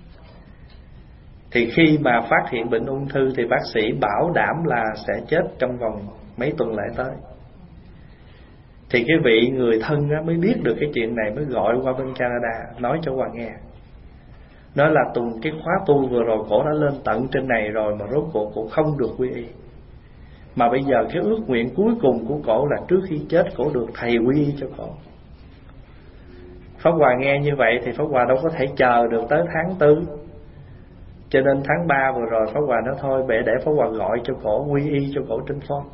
Thì khi mà phát hiện bệnh ung thư thì bác sĩ bảo đảm là sẽ chết trong vòng mấy tuần lễ tới. Thì cái vị người thân á, mới biết được cái chuyện này, mới gọi qua bên Canada nói cho Hòa nghe. Nói là Tùng, cái khóa tu vừa rồi cổ đã lên tận trên này rồi mà rốt cuộc cổ không được quy y. Mà bây giờ cái ước nguyện cuối cùng của cổ là trước khi chết cổ được thầy quy y cho cổ. Pháp Hòa nghe như vậy thì Pháp Hòa đâu có thể chờ được tới tháng tư. Cho nên tháng ba vừa rồi Pháp Hòa nói thôi bệ để Pháp Hòa gọi cho cổ quy y cho cổ trên phone.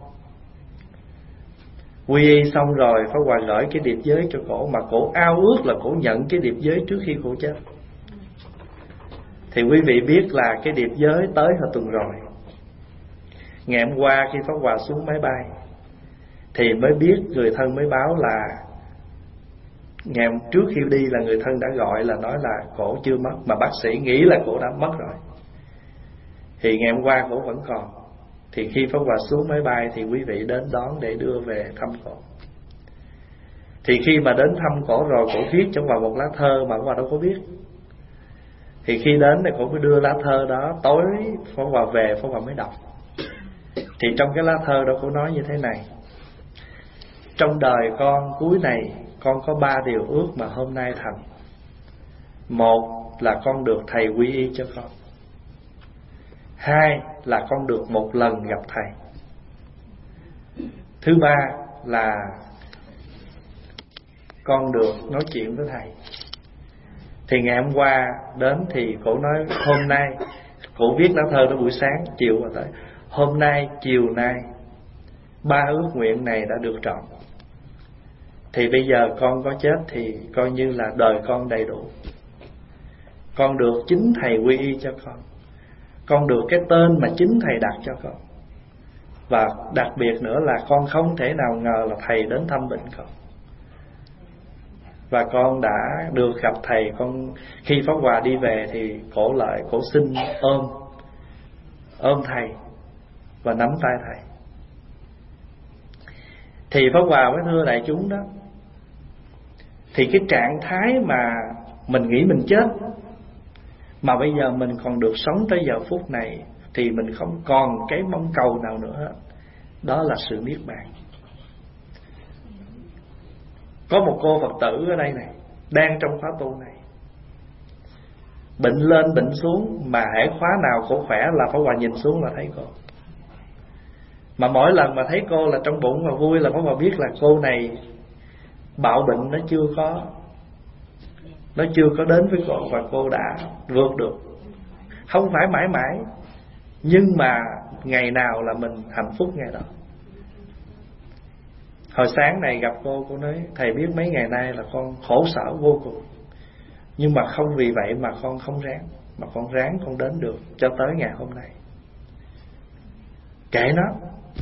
Quy y xong rồi Pháp Hòa gửi cái điệp giới cho cổ, mà cổ ao ước là cổ nhận cái điệp giới trước khi cổ chết. Thì quý vị biết là cái điệp giới tới hồi tuần rồi. Ngày hôm qua khi Pháp Hòa xuống máy bay thì mới biết, người thân mới báo là ngày trước khi đi là người thân đã gọi là nói là cổ chưa mất, mà bác sĩ nghĩ là cổ đã mất rồi. Thì ngày hôm qua cổ vẫn còn. Thì khi Pháp Hòa xuống máy bay thì quý vị đến đón để đưa về thăm cổ. Thì khi mà đến thăm cổ rồi, cổ viết cho Hòa một lá thơ mà Hòa đâu có biết. Thì khi đến thì cổ mới đưa lá thơ đó, tối Pháp Hòa về Pháp Hòa mới đọc. Thì trong cái lá thơ đó cổ nói như thế này: trong đời con cuối này, con có ba điều ước mà hôm nay thành. Một là con được thầy quy y cho con. Hai là con được một lần gặp thầy. Thứ ba là con được nói chuyện với thầy. Thì ngày hôm qua đến thì cổ nói hôm nay, cổ viết lá thơ đó buổi sáng, chiều rồi tới. Hôm nay, chiều nay, ba ước nguyện này đã được trọn. Thì bây giờ con có chết thì coi như là đời con đầy đủ. Con được chính thầy quy y cho con. Con được cái tên mà chính thầy đặt cho con. Và đặc biệt nữa là con không thể nào ngờ là thầy đến thăm bệnh con. Và con đã được gặp thầy. Con khi Pháp Hòa đi về thì cổ lại, cổ xin ôm Ôm thầy và nắm tay thầy. Thì Pháp Hòa mới thưa đại chúng đó, thì cái trạng thái mà mình nghĩ mình chết mà bây giờ mình còn được sống tới giờ phút này, thì mình không còn cái mong cầu nào nữa hết. Đó là sự niết bàn. Có một cô Phật tử ở đây này, đang trong khóa tu này, bệnh lên bệnh xuống, mà hễ khóa nào cổ khỏe là Pháp Hòa nhìn xuống là thấy cô. Mà mỗi lần mà thấy cô là trong bụng mà vui, là Pháp Hòa biết là cô này bạo bệnh nó chưa có Nó chưa có đến với cô, và cô đã vượt được. Không phải mãi mãi, nhưng mà ngày nào là mình hạnh phúc ngày đó. Hồi sáng này gặp cô, cô nói thầy biết mấy ngày nay là con khổ sở vô cùng, nhưng mà không vì vậy mà con không ráng, mà con ráng con đến được cho tới ngày hôm nay. Kệ nó,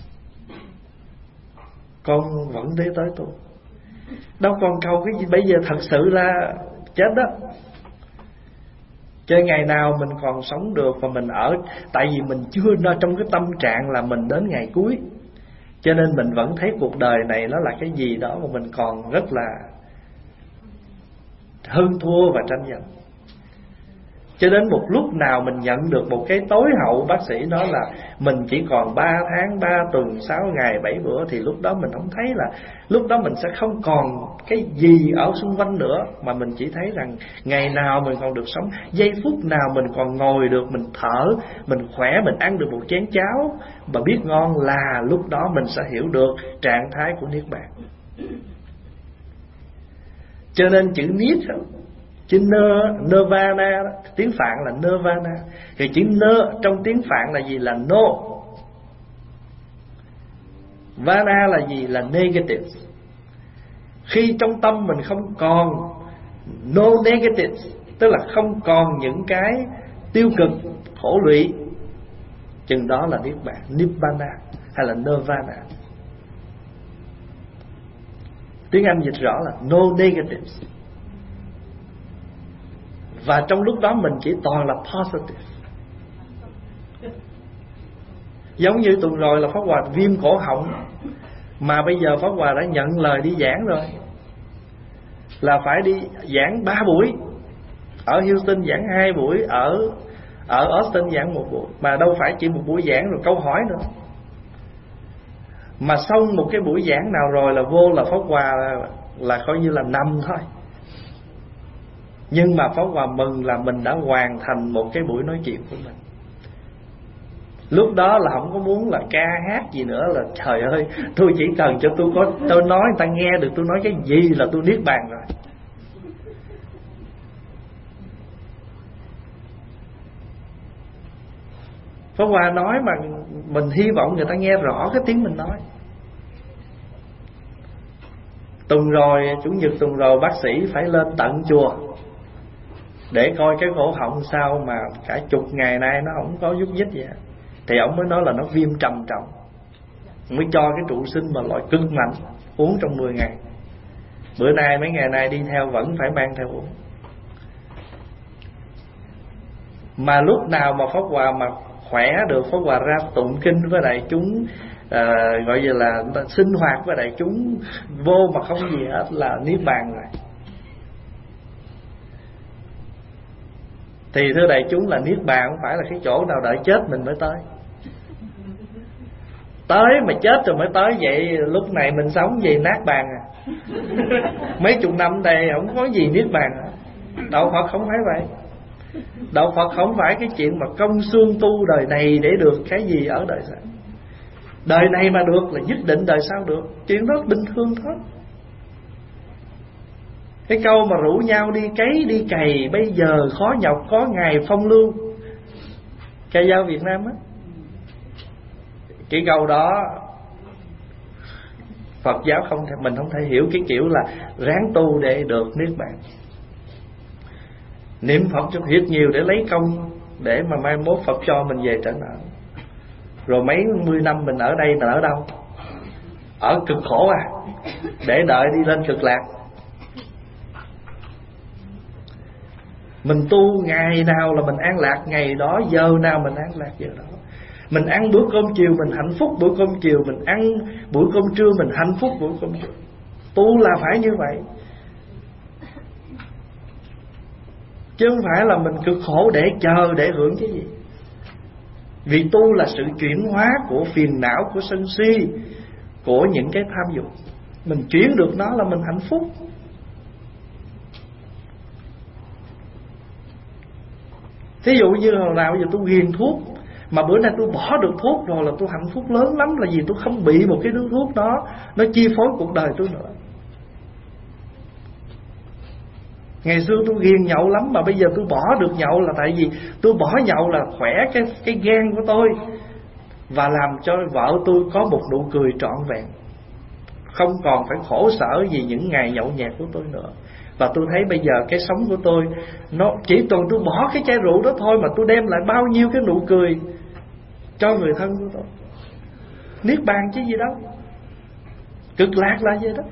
con vẫn đi tới tu. Đâu còn cầu cái gì, bây giờ thật sự là chết đó. Chứ ngày nào mình còn sống được và mình ở, tại vì mình chưa nó trong cái tâm trạng là mình đến ngày cuối, cho nên mình vẫn thấy cuộc đời này nó là cái gì đó mà mình còn rất là hơn thua và tranh giành. Cho đến một lúc nào mình nhận được một cái tối hậu, bác sĩ nói là mình chỉ còn ba tháng, ba tuần, sáu ngày, bảy bữa, thì lúc đó mình không thấy là, lúc đó mình sẽ không còn cái gì ở xung quanh nữa, mà mình chỉ thấy rằng ngày nào mình còn được sống, giây phút nào mình còn ngồi được, mình thở, mình khỏe, mình ăn được một chén cháo và biết ngon, là lúc đó mình sẽ hiểu được trạng thái của Niết Bàn. Cho nên chữ Niết chữ Nirvana, tiếng Phạn là Nirvana. Thì chữ nơ trong tiếng Phạn là gì? Là no. Vana là gì? Là negative. Khi trong tâm mình không còn no negative, tức là không còn những cái tiêu cực, khổ lụy, chừng đó là Niết Bàn, Nibbana hay là Nirvana. Tiếng Anh dịch rõ là no negative. Và trong lúc đó mình chỉ toàn là positive. Giống như tuần rồi là Pháp Hòa viêm cổ họng, mà bây giờ Pháp Hòa đã nhận lời đi giảng rồi, là phải đi giảng ba buổi. Ở Houston giảng hai buổi, Ở ở Austin giảng một buổi. Mà đâu phải chỉ một buổi giảng rồi câu hỏi nữa. Mà xong một cái buổi giảng nào rồi là vô là Pháp Hòa là, là coi như là nằm thôi. Nhưng mà Pháp Hòa mừng là mình đã hoàn thành một cái buổi nói chuyện của mình. Lúc đó là không có muốn là ca hát gì nữa, là trời ơi, tôi chỉ cần cho tôi có tôi nói người ta nghe được tôi nói cái gì là tôi niết bàn rồi. Pháp Hòa nói mà mình hy vọng người ta nghe rõ cái tiếng mình nói. Tuần rồi, Chủ nhật tuần rồi, bác sĩ phải lên tận chùa để coi cái cổ họng sao mà cả chục ngày nay nó không có nhúc nhích vậy. Thì ông mới nói là nó viêm trầm trọng, mới cho cái trụ sinh mà loại cực mạnh uống trong mười ngày. Bữa nay mấy ngày nay đi theo vẫn phải mang theo uống. Mà lúc nào mà Pháp Hòa mà khỏe được, Pháp Hòa ra tụng kinh với đại chúng, à, gọi như là sinh hoạt với đại chúng vô mà không gì hết là niết bàn rồi. Thì thưa đại chúng, là niết bàn không phải là cái chỗ nào đợi chết mình mới tới. Tới mà chết rồi mới tới, vậy lúc này mình sống gì nát bàn à. Mấy chục năm đây không có gì niết bàn à. Đạo Phật không phải vậy. Đạo Phật không phải cái chuyện mà công xương tu đời này để được cái gì ở đời sau. Đời này mà được là nhất định đời sau được. Chuyện đó bình thường thôi. Cái câu mà rủ nhau đi cấy đi cày, bây giờ khó nhọc có ngày phong lưu, cây dao Việt Nam á. Cái câu đó Phật giáo không thể, mình không thể hiểu cái kiểu là ráng tu để được niết bàn. Niệm Phật cho thiệt nhiều để lấy công, để mà mai mốt Phật cho mình về trở nợ. Rồi mấy mươi năm mình ở đây là ở đâu? Ở cực khổ à, để đợi đi lên cực lạc. Mình tu ngày nào là mình an lạc ngày đó, giờ nào mình an lạc giờ đó. Mình ăn bữa cơm chiều mình hạnh phúc bữa cơm chiều, mình ăn bữa cơm trưa mình hạnh phúc bữa cơm trưa. Tu là phải như vậy, chứ không phải là mình cực khổ để chờ để hưởng cái gì. Vì tu là sự chuyển hóa của phiền não, của sân si, của những cái tham dục. Mình chuyển được nó là mình hạnh phúc. Thí dụ như hồi nào giờ tôi ghiền thuốc, mà bữa nay tôi bỏ được thuốc rồi là tôi hạnh phúc lớn lắm. Là vì tôi không bị một cái đứa thuốc đó nó chi phối cuộc đời tôi nữa. Ngày xưa tôi ghiền nhậu lắm, mà bây giờ tôi bỏ được nhậu là tại vì tôi bỏ nhậu là khỏe cái cái gan của tôi, và làm cho vợ tôi có một nụ cười trọn vẹn, không còn phải khổ sở vì những ngày nhậu nhẹt của tôi nữa. Và tôi thấy bây giờ cái sống của tôi, nó chỉ cần tôi bỏ cái chai rượu đó thôi mà tôi đem lại bao nhiêu cái nụ cười cho người thân của tôi. Niết bàn chứ gì đâu, cực lạc là gì đó.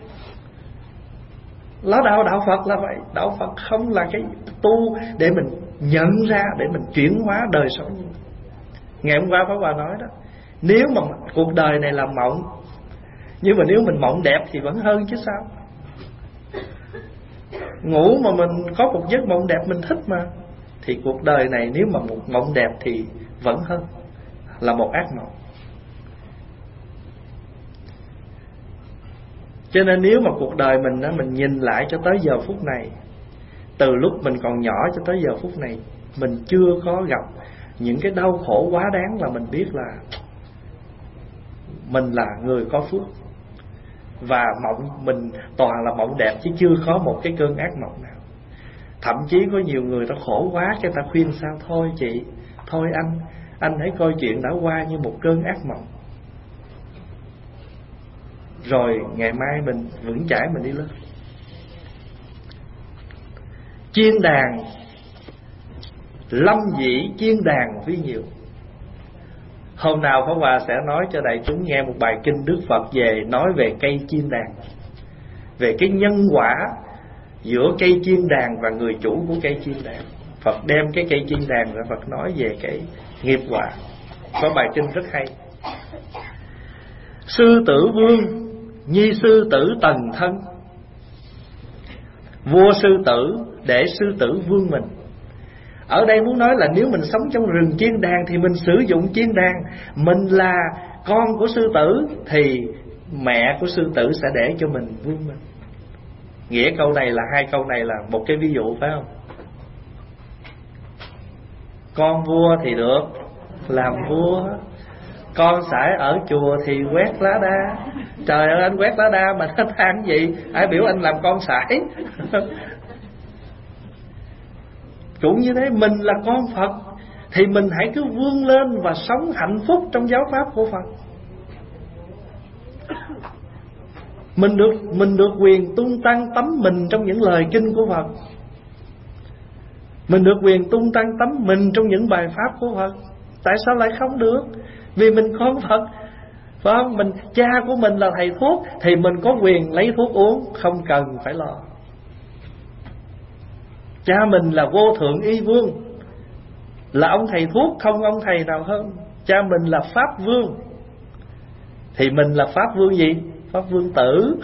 Lá đạo đạo Phật là vậy. Đạo Phật không là cái tu để mình nhận ra, để mình chuyển hóa đời sống. Ngày hôm qua Pháp Hòa nói đó, nếu mà cuộc đời này là mộng, nhưng mà nếu mình mộng đẹp thì vẫn hơn chứ sao. Ngủ mà mình có một giấc mộng đẹp mình thích mà, thì cuộc đời này nếu mà một mộng đẹp thì vẫn hơn là một ác mộng. Cho nên nếu mà cuộc đời mình đó, mình nhìn lại cho tới giờ phút này, từ lúc mình còn nhỏ cho tới giờ phút này, mình chưa có gặp những cái đau khổ quá đáng, là mình biết là mình là người có phước. Và mộng mình toàn là mộng đẹp, chứ chưa có một cái cơn ác mộng nào. Thậm chí có nhiều người ta khổ quá, cái ta khuyên sao, thôi chị, thôi anh, anh hãy coi chuyện đã qua như một cơn ác mộng, rồi ngày mai mình vững chãi mình đi lên. Chiên đàn lâm dĩ, chiên đàn vi nhiều. Hôm nào Pháp Hòa sẽ nói cho đại chúng nghe một bài kinh Đức Phật về nói về cây chiên đàn, về cái nhân quả giữa cây chiên đàn và người chủ của cây chiên đàn. Phật đem cái cây chiên đàn ra Phật nói về cái nghiệp quả. Có bài kinh rất hay. Sư tử vương nhi sư tử tần thân. Vua sư tử để sư tử vương mình. Ở đây muốn nói là nếu mình sống trong rừng chiên đàn thì mình sử dụng chiên đàn. Mình là con của sư tử thì mẹ của sư tử sẽ để cho mình vương mình. Nghĩa câu này là hai câu này là một cái ví dụ, phải không? Con vua thì được làm vua, con sải ở chùa thì quét lá đa. Trời ơi, anh quét lá đa mà anh than gì? Ai biểu anh làm con sải? Cũng như thế, mình là con Phật thì mình hãy cứ vươn lên và sống hạnh phúc trong giáo pháp của Phật. Mình được mình được quyền tung tăng tắm mình trong những lời kinh của Phật. Mình được quyền tung tăng tắm mình trong những bài pháp của Phật. Tại sao lại không được? Vì mình con Phật, phải không? Mình cha của mình là thầy thuốc thì mình có quyền lấy thuốc uống, không cần phải lo. Cha mình là vô thượng y vương, là ông thầy thuốc, không ông thầy nào hơn. Cha mình là pháp vương thì mình là pháp vương gì? Pháp vương tử.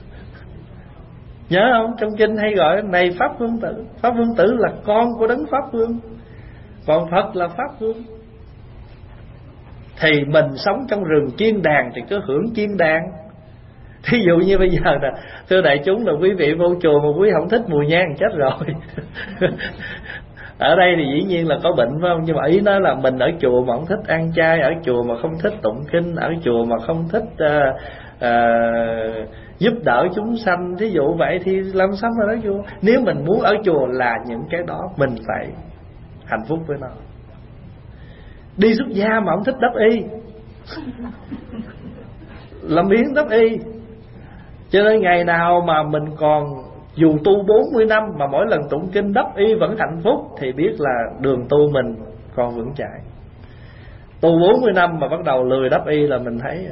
Nhớ không? Trong kinh hay gọi này pháp vương tử. Pháp vương tử là con của đấng pháp vương, còn Phật là pháp vương. Thì mình sống trong rừng chiên đàn thì cứ hưởng chiên đàn. Thí dụ như bây giờ nè, thưa đại chúng, là quý vị vô chùa mà quý không thích mùi nhang chết rồi. Ở đây thì dĩ nhiên là có bệnh, phải không? Nhưng mà ý nói là mình ở chùa mà không thích ăn chay, ở chùa mà không thích tụng kinh, ở chùa mà không thích uh, uh, giúp đỡ chúng sanh, thí dụ vậy thì làm sao mà ở chùa? Nếu mình muốn ở chùa là những cái đó, mình phải hạnh phúc với nó. Đi xuất gia mà không thích đắp y, làm biến đắp y. Cho nên ngày nào mà mình còn dù tu bốn mươi năm mà mỗi lần tụng kinh đắp y vẫn hạnh phúc thì biết là đường tu mình còn vững chãi. Tu bốn mươi năm mà bắt đầu lười đắp y là mình thấy.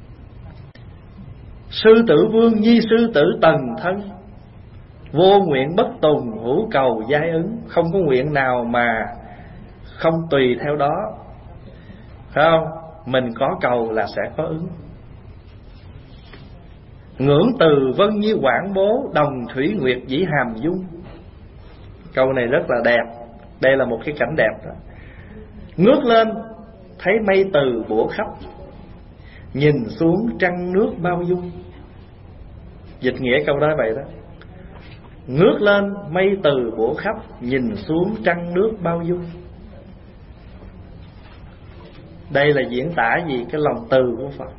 Sư tử vương nhi sư tử tần thân. Vô nguyện bất tùng hữu cầu giai ứng. Không có nguyện nào mà không tùy theo đó, phải không? Mình có cầu là sẽ có ứng. Ngưỡng từ vân như quảng bố, đồng thủy nguyệt dĩ hàm dung. Câu này rất là đẹp. Đây là một cái cảnh đẹp đó. Ngước lên thấy mây từ bủa khắp, nhìn xuống trăng nước bao dung. Dịch nghĩa câu đó vậy đó. Ngước lên mây từ bủa khắp, nhìn xuống trăng nước bao dung. Đây là diễn tả gì? Cái lòng từ của Phật.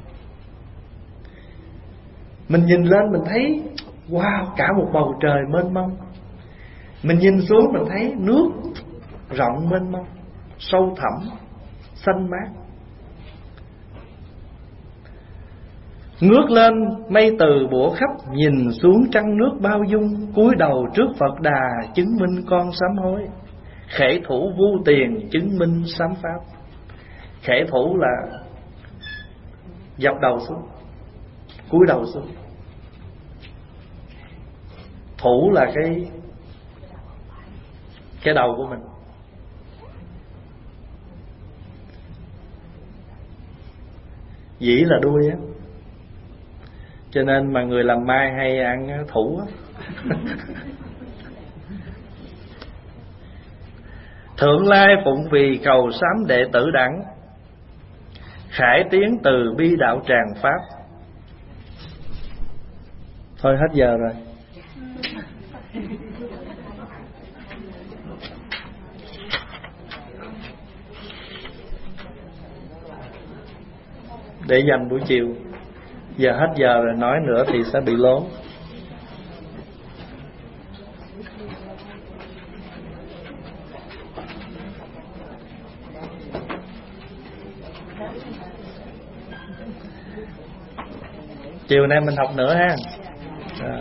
Mình nhìn lên mình thấy wow, cả một bầu trời mênh mông. Mình nhìn xuống mình thấy nước rộng mênh mông, sâu thẳm, xanh mát. Ngước lên mây từ bủa khắp, nhìn xuống trăng nước bao dung. Cúi đầu trước Phật Đà, chứng minh con sám hối. Khể thủ vu tiền, chứng minh sám pháp. Khể thủ là dập đầu xuống, cúi đầu xuống. Thủ là cái cái đầu của mình. Dĩ là đuôi á. Cho nên mà người làm mai hay ăn thủ á. Thượng lai phụng vì cầu sám đệ tử đẳng, khải tiến từ bi đạo tràng pháp. Thôi hết giờ rồi. Để dành buổi chiều. Giờ hết giờ rồi, nói nữa thì sẽ bị lố. Chiều nay mình học nữa ha. Rồi.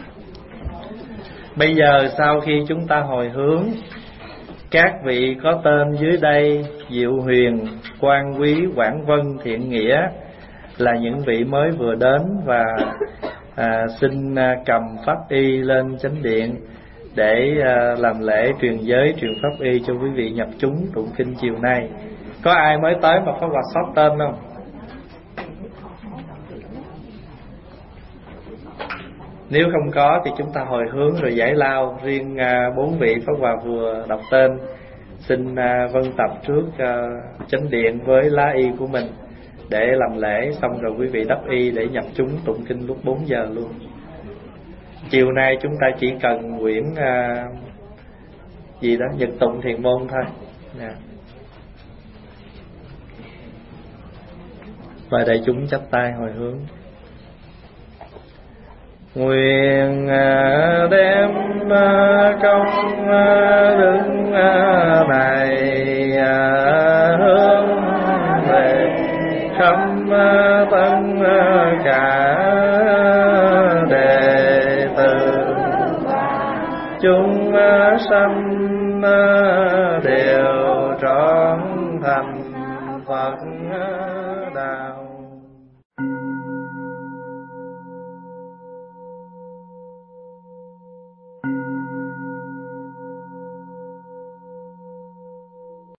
Bây giờ sau khi chúng ta hồi hướng, các vị có tên dưới đây: Diệu Huyền, Quan Quý, Quảng Vân, Thiện Nghĩa là những vị mới vừa đến, và à, xin à, cầm pháp y lên chánh điện để à, làm lễ truyền giới, truyền pháp y cho quý vị nhập chúng tụng kinh chiều nay. Có ai mới tới mà có quạt sót tên không? Nếu không có thì chúng ta hồi hướng rồi giải lao. Riêng à, bốn vị Pháp Hòa vừa đọc tên, xin à, vân tập trước à, chánh điện với lá y của mình để làm lễ, xong rồi quý vị đắp y để nhập chúng tụng kinh lúc bốn giờ luôn. Chiều nay chúng ta chỉ cần quyển à, gì đó Nhật Tụng Thiền Môn thôi nè. Và đại chúng chắp tay hồi hướng. Nguyện đem công đức này hướng về khắp tất cả đệ tử chúng sanh đều trọn thành Phật.